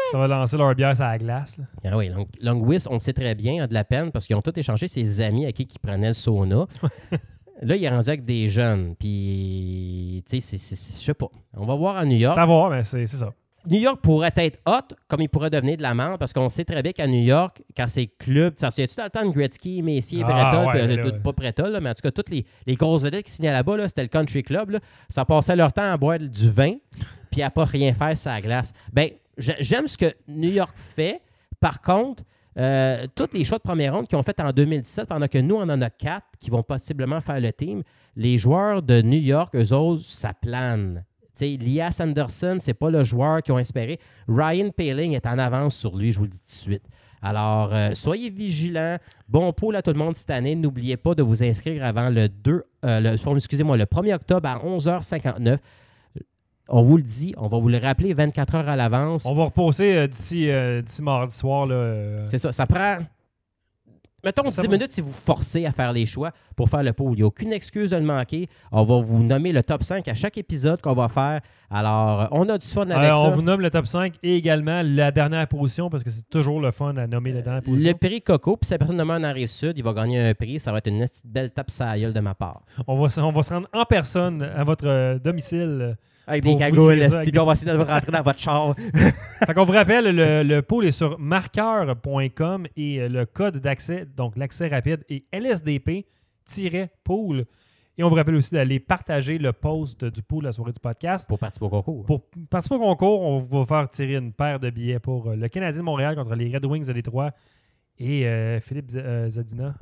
Ça va lancer leur bière sur la glace. Là. Ah oui, Long, Longwis, on le sait très bien, a de la peine parce qu'ils ont tous échangé ses amis à qui qui prenaient le sauna. Là, il est rendu avec des jeunes. Puis, tu sais, je sais pas. On va voir à New York. C'est à voir, mais c'est ça. New York pourrait être hot, comme il pourrait devenir de la merde, parce qu'on sait très bien qu'à New York, quand c'est club, ça se tu dans le temps de Gretzky, Messier, Ah, Breton, ouais, puis, là, euh, ouais. pas Breton, là, mais en tout cas, toutes les, les grosses vedettes qui signaient là-bas, là, c'était le country club. Là, ça passait leur temps à boire du vin, puis à pas rien faire sur la glace. Ben, j'aime ce que New York fait. Par contre, euh, tous les choix de première ronde qu'ils ont fait en deux mille dix-sept, pendant que nous, on en a quatre qui vont possiblement faire le team, les joueurs de New York, eux autres, ça plane. T'sais, Lias Anderson, c'est pas le joueur qu'ils ont espéré. Ryan Poehling est en avance sur lui, je vous le dis tout de suite. Alors, euh, soyez vigilants. Bon pôle à tout le monde cette année. N'oubliez pas de vous inscrire avant le deux, euh, le, excusez-moi, le premier octobre à onze heures cinquante-neuf. On vous le dit, on va vous le rappeler vingt-quatre heures à l'avance. On va reposer euh, d'ici, euh, d'ici mardi soir. Là, euh... C'est ça, ça prend... Mettons Ça dix va. minutes si vous forcez à faire les choix pour faire le pool. Il n'y a aucune excuse de le manquer. On va vous nommer le top cinq à chaque épisode qu'on va faire. Alors, on a du fun avec Alors, ça. on vous nomme le top cinq et également la dernière position parce que c'est toujours le fun à nommer la dernière position. Le prix Coco, puis si la personne demande en Rive-Sud, il va gagner un prix. Ça va être une petite belle tape sur la gueule de ma part. On va, se- on va se rendre en personne à votre euh, domicile. Avec Pour des vous cagoules, livrer ça esti, avec puis on va essayer de vous rentrer dans votre char. Fait qu'on vous rappelle, le, le pool est sur marqueur point com et euh, le code d'accès, donc l'accès rapide, est L S D P-pool. Et on vous rappelle aussi d'aller partager le post du pool la soirée du podcast. Pour participer au concours. Pour participer au concours, on va faire tirer une paire de billets pour euh, le Canadien de Montréal contre les Red Wings de Détroit et euh, Philippe Z- euh, Zadina.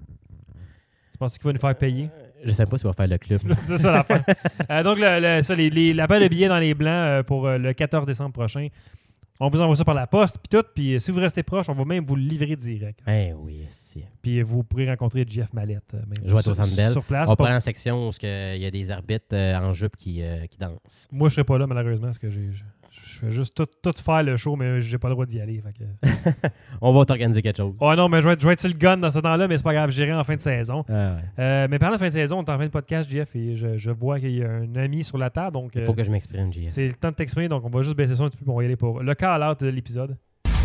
Tu penses qu'il va nous faire payer? Je sais pas si on va faire le club. C'est ça l'affaire. euh, donc, le, le, ça, les, les, la paire de billets dans les blancs euh, pour euh, le quatorze décembre prochain. On vous envoie ça par la poste, puis tout. Puis euh, si vous restez proche, on va même vous le livrer direct. Eh oui, esti. Puis euh, vous pourrez rencontrer Jeff Mallette. euh, même Je vais être sur, au Centre Bell. sur place. On Pas- prend en section où il y a des arbitres euh, en jupe qui, euh, qui dansent. Moi, je serai pas là, malheureusement, parce que j'ai, je, je fais juste tout, tout faire le show, mais j'ai pas le droit d'y aller. Fait que... On va t'organiser quelque chose. Oh non, mais je vais, être, je vais être sur le gun dans ce temps-là, mais c'est pas grave, j'irai en fin de saison. Ah ouais. Euh, mais parlant de fin de saison, on est en fin de podcast, Jeff, et je, je vois qu'il y a un ami sur la table. Donc, Il euh, faut que je m'exprime, J F. c'est le temps de t'exprimer, donc on va juste baisser ça un petit peu pour y aller pour le call-out de l'épisode.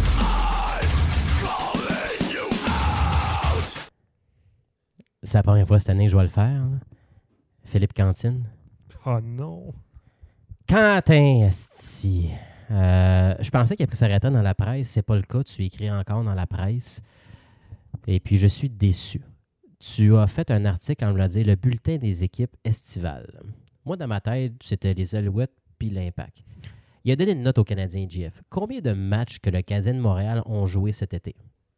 C'est la première fois cette année que je vais le faire. Là. Philippe Cantine. Oh non! Quentin, esti. Euh, je pensais qu'il a pris sa retraite dans la presse. C'est pas le cas. Tu écris encore dans la presse. Et puis, je suis déçu. Tu as fait un article en me disant le bulletin des équipes estivales. Moi, dans ma tête, c'était les Alouettes puis l'Impact. Il a donné une note aux Canadiens, J F. Combien de matchs que le Canadien de Montréal ont joué cet été?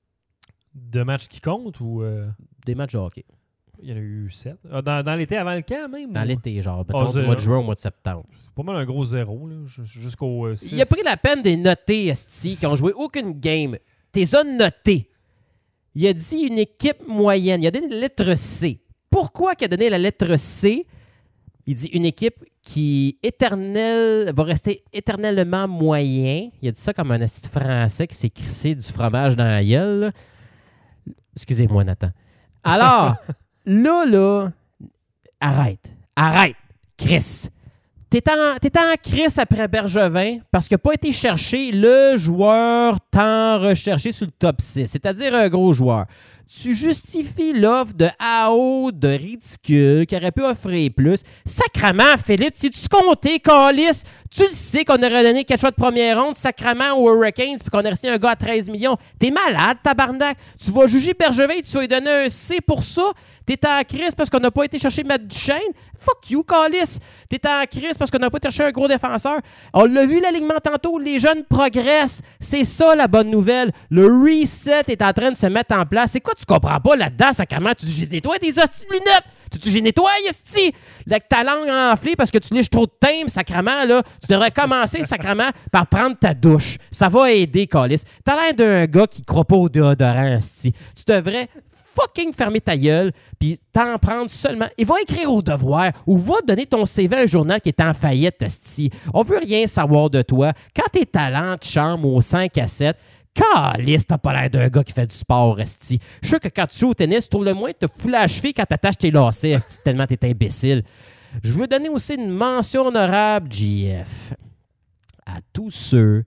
De matchs qui comptent ou. euh, Des matchs de hockey. Il y en a eu sept. Ah, dans, dans l'été avant le camp, même? Dans ou- l'été, genre, mettons, Ah, du zéro. mois de juin au mois de septembre. C'est pas mal un gros zéro, là, jus- jusqu'au euh, six. Il a pris la peine de noter, esti, qui ont joué aucune game. T'es noté. Il a dit une équipe moyenne. Il a donné la lettre C. Pourquoi qu'il a donné la lettre C? Il dit une équipe qui éternelle, va rester éternellement moyen. Il a dit ça comme un esti français qui s'est crissé du fromage dans la gueule. là. Excusez-moi, Nathan. Alors, là, là, arrête. Arrête, Chris. T'es en, t'es en crise après Bergevin parce qu'il n'a pas été chercher le joueur tant recherché sur le top six, c'est-à-dire un gros joueur. Tu justifies l'offre de A O de ridicule qui aurait pu offrir plus. Sacrement, Philippe, si tu comptais, Calis, tu le sais qu'on aurait donné quelque chose de première ronde, sacrement aux Hurricanes, puis qu'on aurait signé un gars à treize millions. T'es malade, tabarnak. Tu vas juger Bergevin, tu vas lui donner un C pour ça. T'es en crise parce qu'on n'a pas été chercher Matt Duchesne. Fuck you, Calis. T'es en crise parce qu'on n'a pas été chercher un gros défenseur. On l'a vu, l'alignement tantôt, les jeunes progressent. C'est ça, la bonne nouvelle. Le reset est en train de se mettre en place. C'est quoi tu comprends pas là-dedans, sacrément? Tu dis, je nettoie tes hosties de lunettes. Tu dis, je nettoie, esti. Avec ta langue enflée parce que tu liches trop de thym, sacrément, là. Tu devrais commencer, sacrément, par prendre ta douche. Ça va aider, Calis. T'as l'air d'un gars qui croit pas au déodorant, esti. Tu devrais fucking fermer ta gueule, puis t'en prendre seulement. Et va écrire au devoir ou va donner ton C V à un journal qui est en faillite, esti. On veut rien savoir de toi. Quand tes talents te charment au cinq à sept, calisse, t'as pas l'air d'un gars qui fait du sport, esti. Je suis sûr que quand tu joues au tennis, tu trouves le moins de te fouler la cheville quand t'attaches tes lacets, esti, tellement t'es imbécile. Je veux donner aussi une mention honorable, J F, à tous ceux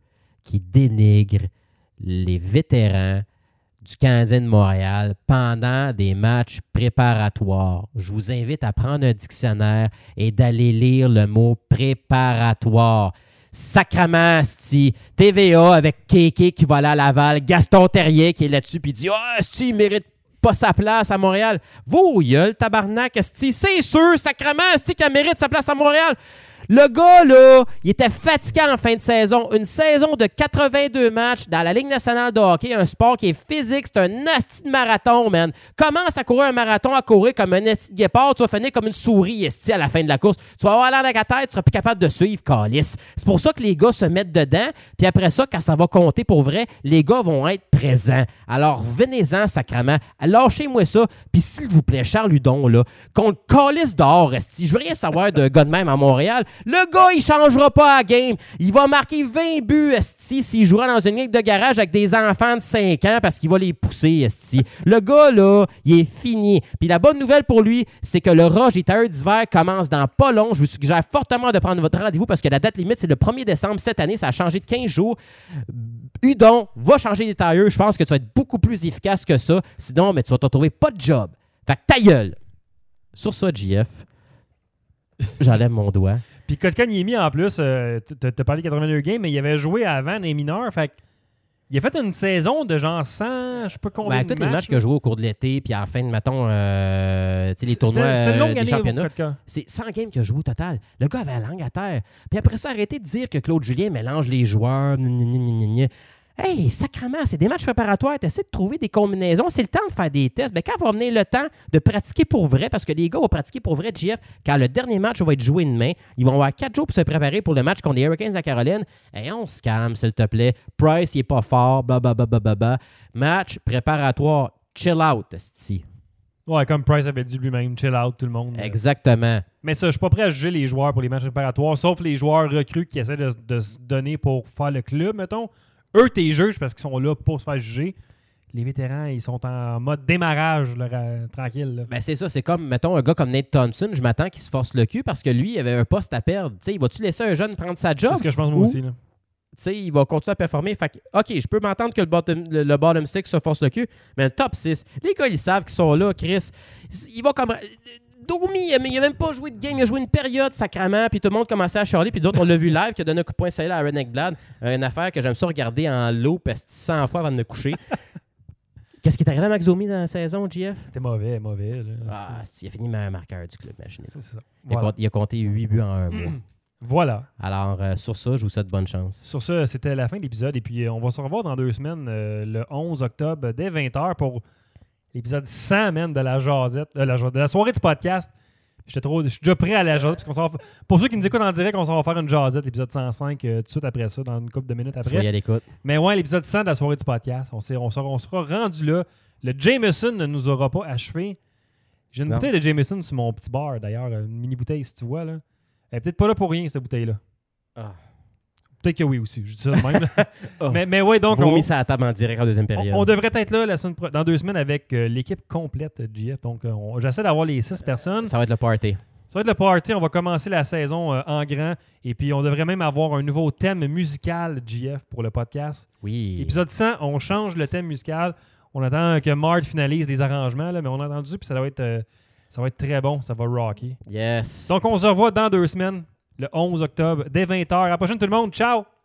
qui dénigre les vétérans du Canadien de Montréal pendant des matchs préparatoires. Je vous invite à prendre un dictionnaire et d'aller lire le mot préparatoire. Sacrement, sti. T V A avec Kéké qui va aller à Laval, Gaston Terrier qui est là-dessus puis dit « Ah, oh, sti, il mérite pas sa place à Montréal. » Vos gueules, tabarnak, sti. C'est sûr, sacrement, sti, qu'elle mérite sa place à Montréal. Le gars, là, il était fatigué en fin de saison. Une saison de quatre-vingt-deux matchs dans la Ligue nationale de hockey, un sport qui est physique, c'est un asti de marathon, man. Commence à courir un marathon, à courir comme un asti de guépard, tu vas finir comme une souris, esti, à la fin de la course. Tu vas avoir l'air de la tête, tu seras plus capable de suivre, calice. C'est pour ça que les gars se mettent dedans, puis après ça, quand ça va compter pour vrai, les gars vont être présents. Alors, venez-en, sacrement. Lâchez-moi ça, puis s'il vous plaît, Charles Hudon, là, qu'on le calisse dehors, esti. Je veux rien savoir de gars de même à Montréal. Le gars, il changera pas à game. Il va marquer vingt buts, esti, s'il jouera dans une ligue de garage avec des enfants de cinq ans parce qu'il va les pousser, esti. Le gars, là, il est fini. Puis la bonne nouvelle pour lui, c'est que le rush des tailleurs d'hiver commence dans pas long. Je vous suggère fortement de prendre votre rendez-vous parce que la date limite, c'est le premier décembre cette année. Ça a changé de quinze jours. Hudon va changer les tailleurs. Je pense que tu vas être beaucoup plus efficace que ça. Sinon, mais tu vas te retrouver pas de job. Fait que ta gueule. Sur ça, J F, j'enlève mon doigt. Puis Kotkaniemi, en plus, euh, t'as parlé de quatre-vingt-deux games, mais il avait joué avant dans les mineurs. Fait il a fait une saison de genre cent, je sais pas combien ben, de tous matchs. les matchs qu'il a joués au cours de l'été, puis à la fin de, mettons, euh, les tournois C'était une longue euh, année des championnats. Kotka. C'est cent games qu'il a joué au total. Le gars avait la langue à terre. Puis après ça, arrêtez de dire que Claude Julien mélange les joueurs. Gna, gna, gna, gna. Hey, sacrément, c'est des matchs préparatoires. Tu essaies de trouver des combinaisons. C'est le temps de faire des tests. Mais quand va venir le temps de pratiquer pour vrai, parce que les gars vont pratiquer pour vrai, J F, quand le dernier match va être joué demain, ils vont avoir quatre jours pour se préparer pour le match contre les Hurricanes de la Caroline. Et on se calme, s'il te plaît. Price, il est pas fort. Blablabla. Bla, bla, bla. Match préparatoire. Chill out, esti. Ouais, comme Price avait dit lui-même, chill out, tout le monde. Exactement. Mais ça, je suis pas prêt à juger les joueurs pour les matchs préparatoires, sauf les joueurs recrues qui essaient de, de se donner pour faire le club, mettons. Eux, t'es juges parce qu'ils sont là pour se faire juger. Les vétérans, ils sont en mode démarrage, là, euh, tranquille. Là. Ben c'est ça, c'est comme, mettons, un gars comme Nate Thompson, je m'attends qu'il se force le cul parce que lui, il avait un poste à perdre. Tu sais, il va-tu laisser un jeune prendre sa job? C'est ce que je pense moi ou, aussi. Là. Tu sais, il va continuer à performer. Fait que, OK, je peux m'entendre que le bottom, le, le bottom six se force le cul, mais le top six, les gars, ils savent qu'ils sont là, Chris. Il va comme... Domi, il n'a même pas joué de game, il a joué une période sacrément, puis tout le monde commençait à chialer, puis d'autres, on l'a vu live, qui a donné un coup de poing salé à Redneck Blad, une affaire que j'aime ça regarder en loop cent fois avant de me coucher. Qu'est-ce qui est arrivé à Max Domi dans la saison, J F? C'était mauvais, mauvais. Là. Ah, il a fini ma marqueur du club, imaginez. C'est ça. Il, a Voilà. compté, il a compté huit buts en un mois. Voilà. Alors, euh, sur ça, je vous souhaite bonne chance. Sur ça, c'était la fin de l'épisode, et puis euh, on va se revoir dans deux semaines, euh, le onze octobre, dès vingt heures, pour l'épisode cent, man, de la jasette, euh, la, de la soirée du podcast. J'étais trop, je suis déjà prêt à la jasette. Parce qu'on s'en va, pour ceux qui nous écoutent en direct, on s'en va faire une jasette, l'épisode cent cinq, euh, tout de suite après ça, dans une couple de minutes après. Soyez à l'écoute. Mais ouais, l'épisode cent de la soirée du podcast, on, on, sera, on sera rendu là. Le Jameson ne nous aura pas achevé. J'ai une Non. bouteille de Jameson sur mon petit bar, d'ailleurs, une mini bouteille, si tu vois. Là. Elle est peut-être pas là pour rien, cette bouteille-là. Ah. Peut-être que oui aussi, je dis ça de même. là. Oh. mais, mais ouais, donc On on, mis ça à la table en direct en deuxième on, période. on devrait être là la semaine pro- dans deux semaines avec euh, l'équipe complète de J F. Donc, euh, on- j'essaie d'avoir les six personnes. Ça va être le party. Ça va être le party. On va commencer la saison euh, en grand. Et puis, on devrait même avoir un nouveau thème musical, J F, pour le podcast. Oui. Épisode cent, on change le thème musical. On attend que Mart finalise les arrangements, là, mais on a entendu, puis ça va être, euh, ça va être très bon. Ça va rocker. Yes. Donc, on se revoit dans deux semaines, le onze octobre, dès vingt heures. À la prochaine, tout le monde. Ciao!